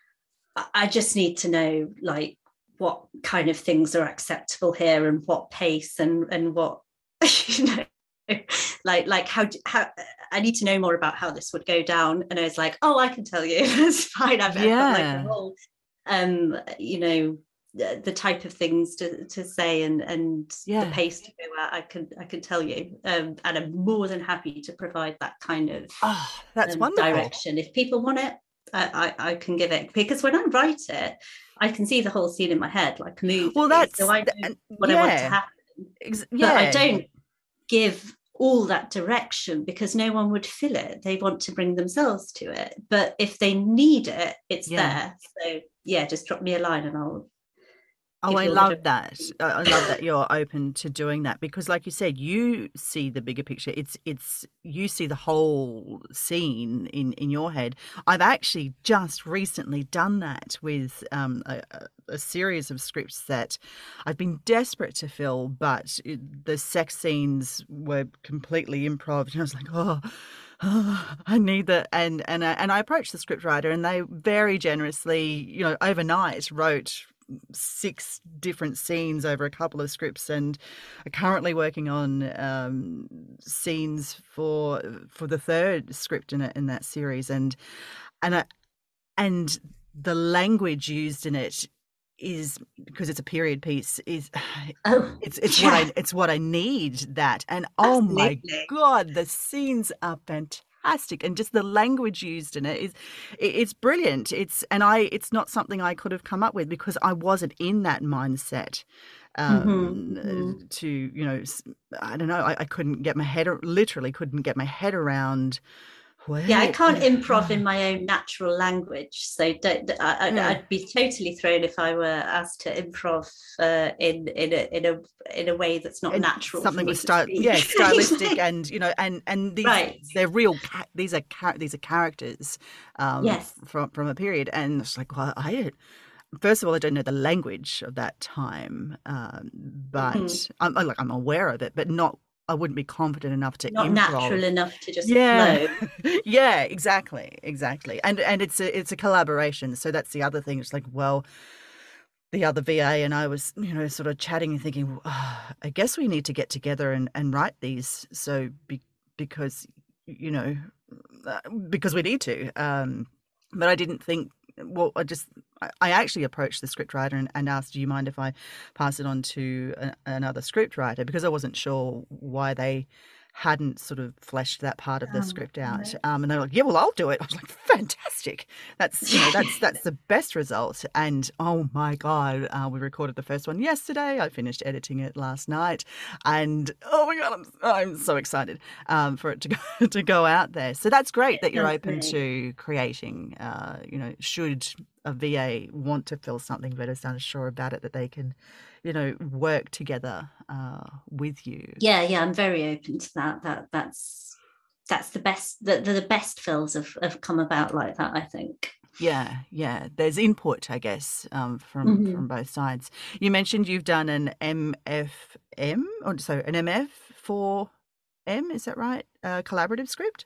I just need to know, like, what kind of things are acceptable here and what pace and and what you know like like how how I need to know more about how this would go down. And I was like, oh, I can tell you. It's fine. I've, yeah. I've got like a whole um you know the, the type of things to to say and and yeah. the pace to go at. I can I can tell you, um and I'm more than happy to provide that kind of oh, that's um, wonderful direction if people want it. I, I I can give it, because when I write it, I can see the whole scene in my head like a movie. Well, that's so I know what yeah. I want to happen. Ex- yeah. But I don't give all that direction because no one would fill it. They want to bring themselves to it. But if they need it, it's yeah. there. So yeah, just drop me a line and I'll. Oh, I love that. I love that you're open to doing that, because like you said, you see the bigger picture. It's it's you see the whole scene in, in your head. I've actually just recently done that with um, a, a series of scripts that I've been desperate to fill, but it, the sex scenes were completely improv. And I was like, oh, oh I need that. And, and, I, and I approached the scriptwriter, and they very generously, you know, overnight wrote six different scenes over a couple of scripts, and are currently working on um, scenes for for the third script in it, in that series, and and I, and the language used in it is, because it's a period piece, is oh, it's it's yeah. what I it's what I need that, and oh Absolutely. my God, the scenes are fantastic. Fantastic, and just the language used in it is it's brilliant. It's and I it's not something I could have come up with because I wasn't in that mindset um, mm-hmm. to you know I don't know I, I couldn't get my head literally couldn't get my head around Yeah, I Wait. can't improv in my own natural language, so don't, I, Yeah. I'd be totally thrown if I were asked to improv uh, in in a in a in a way that's not And natural for something me with to style, speak. yeah, stylistic, and you know, and and these Right. they're real. Ca- these are char- these are characters um, Yes. from from a period, and it's like, well, I don't. First of all, I don't know the language of that time, um, Mhm. but I'm I- like I'm aware of it, but not. I wouldn't be confident enough to Not improv. natural enough to just Yeah, flow. yeah, exactly, exactly, and and it's a it's a collaboration. So that's the other thing. It's like, well, the other V A and I was, you know, sort of chatting and thinking, oh, I guess we need to get together and, and write these. So be, because, you know, uh, because we need to. Um, but I didn't think, well, I just, I I actually approached the scriptwriter and, and asked, do you mind if I pass it on to a, another scriptwriter? Because I wasn't sure why they hadn't sort of fleshed that part of the Oh, script out. no. Um, and they were like, yeah, well, I'll do it. I was like, fantastic. That's, you know, that's that's the best result. And oh my God, uh, we recorded the first one yesterday. I finished editing it last night. And oh my God, I'm, I'm so excited um, for it to go, to go out there. So that's great It that you're sounds open great. to creating, uh, you know, should a V A want to fill something but is unsure about it, that they can, you know, work together uh, with you. Yeah, yeah, I'm very open to that. That that's that's the best. The the, the best fills have, have come about like that, I think. Yeah, yeah. There's input, I guess, um, from from Mhm. both sides. You mentioned you've done an M F M, or so an M F for M, is that right? A collaborative script?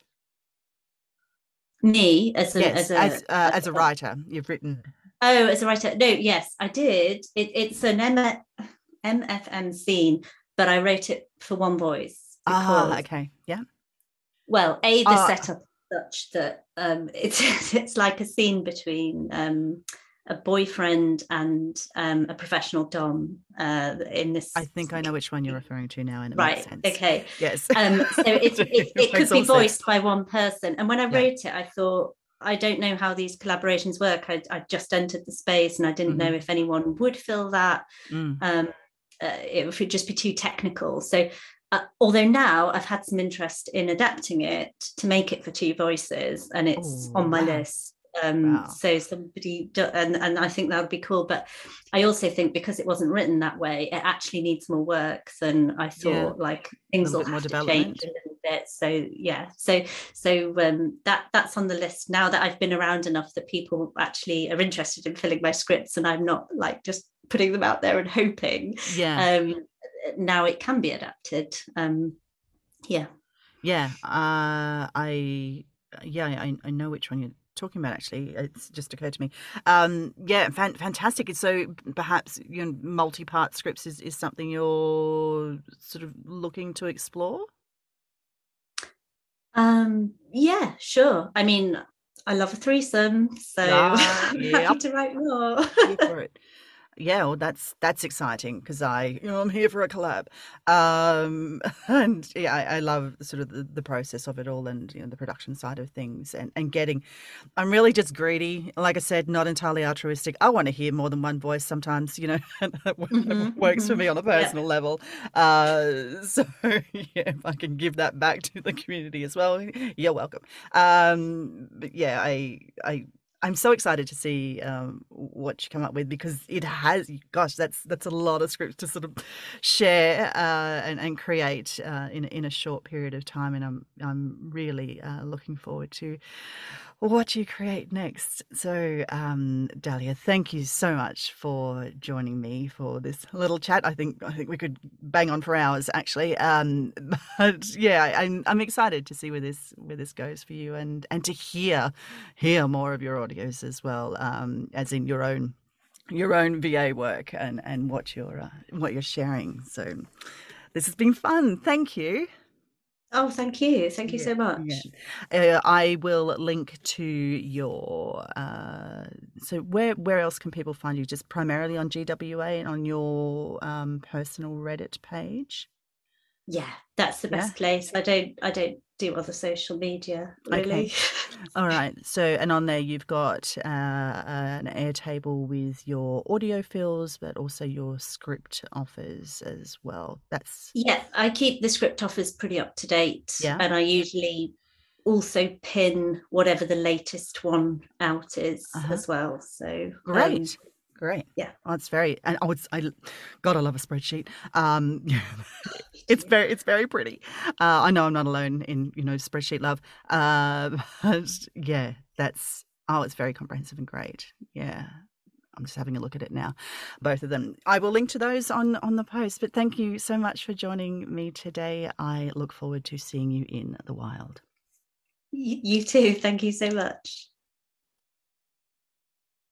Me as a Yes, as a, as uh, a, as a a writer, you've written. oh as a writer. No, yes, I did. It, it's an M- MFM scene, but I wrote it for one voice Ah, because, okay, yeah. well, a the Uh, setup is such that um, it's it's like a scene between um, a boyfriend and um, a professional dom uh, in I this. think I know which one you're referring to now, and it makes Right. sense. Okay. Yes, Um, so it, it it it makes could all be sense. voiced by one person. And when I Yeah. wrote it, I thought, I don't know how these collaborations work. I, I just entered the space and I didn't know Mm-hmm. if anyone would fill that. Mm. Um, uh, it would just be too technical. So uh, although now I've had some interest in adapting it to make it for two voices, and it's Oh, on my wow, list. Um, wow. so somebody do, and and I think that would be cool. But I also think because it wasn't written that way, it actually needs more work than I Yeah, thought. Like a things little will bit more have to change development. a little bit. So yeah, so so um, that that's on the list now that I've been around enough that people actually are interested in filling my scripts, and I'm not like just putting them out there and hoping. Yeah. Um, now it can be adapted. Um, yeah. Yeah, uh, I yeah, I I know which one you're talking about. Actually, it's just occurred to me. Um, yeah, fan, fantastic. So perhaps you know, multi-part scripts is, is something you're sort of looking to explore. Um, yeah, sure. I mean, I love a threesome, so Ah, I'm happy yep, to write more. here for it. Yeah, well, that's that's exciting because I, you know, I'm here for a collab, um, and yeah, I, I love sort of the, the process of it all, and you know, the production side of things, and and getting. I'm really just greedy, like I said, not entirely altruistic. I want to hear more than one voice sometimes, you know, and that Mm-hmm, works for mm-hmm. me on a Yep. personal level. Uh, so yeah, if I can give that back to the community as well, you're welcome. Um, but yeah, I I I'm so excited to see um, what you come up with because it has, gosh, that's that's a lot of scripts to sort of share uh, and and create uh, in in a short period of time, and I'm I'm really uh, looking forward to what you create next. So, um, Dahlia, thank you so much for joining me for this little chat. I think I think we could bang on for hours, actually. Um, but yeah, I, I'm I'm excited to see where this where this goes for you, and and to hear hear more of your audios as well, um, as in your own your own V A work and and what you're uh, what you're sharing. So this has been fun. Thank you. Oh, thank you. Thank you Yeah, so yeah. much. Uh, I will link to your. Uh, so where where else can people find you? Just primarily on G W A and on your um, personal Reddit page. Yeah, that's the Yeah. best place. I don't I don't do other social media Okay. really. All right. So, and on there you've got uh, an Airtable with your audio fills, but also your script offers as well. That's Yeah, I keep the script offers pretty up to date, yeah. and I usually also pin whatever the latest one out is Uh-huh. as well. So Great. um, Great. yeah. Oh, it's very, and oh, it's, I, God, I love a spreadsheet. Um, it's very, it's very pretty. Uh, I know I'm not alone in, you know, spreadsheet love. Uh, but yeah, that's, oh, it's very comprehensive and great. Yeah. I'm just having a look at it now, both of them. I will link to those on, on the post, but thank you so much for joining me today. I look forward to seeing you in the wild. You too. Thank you so much.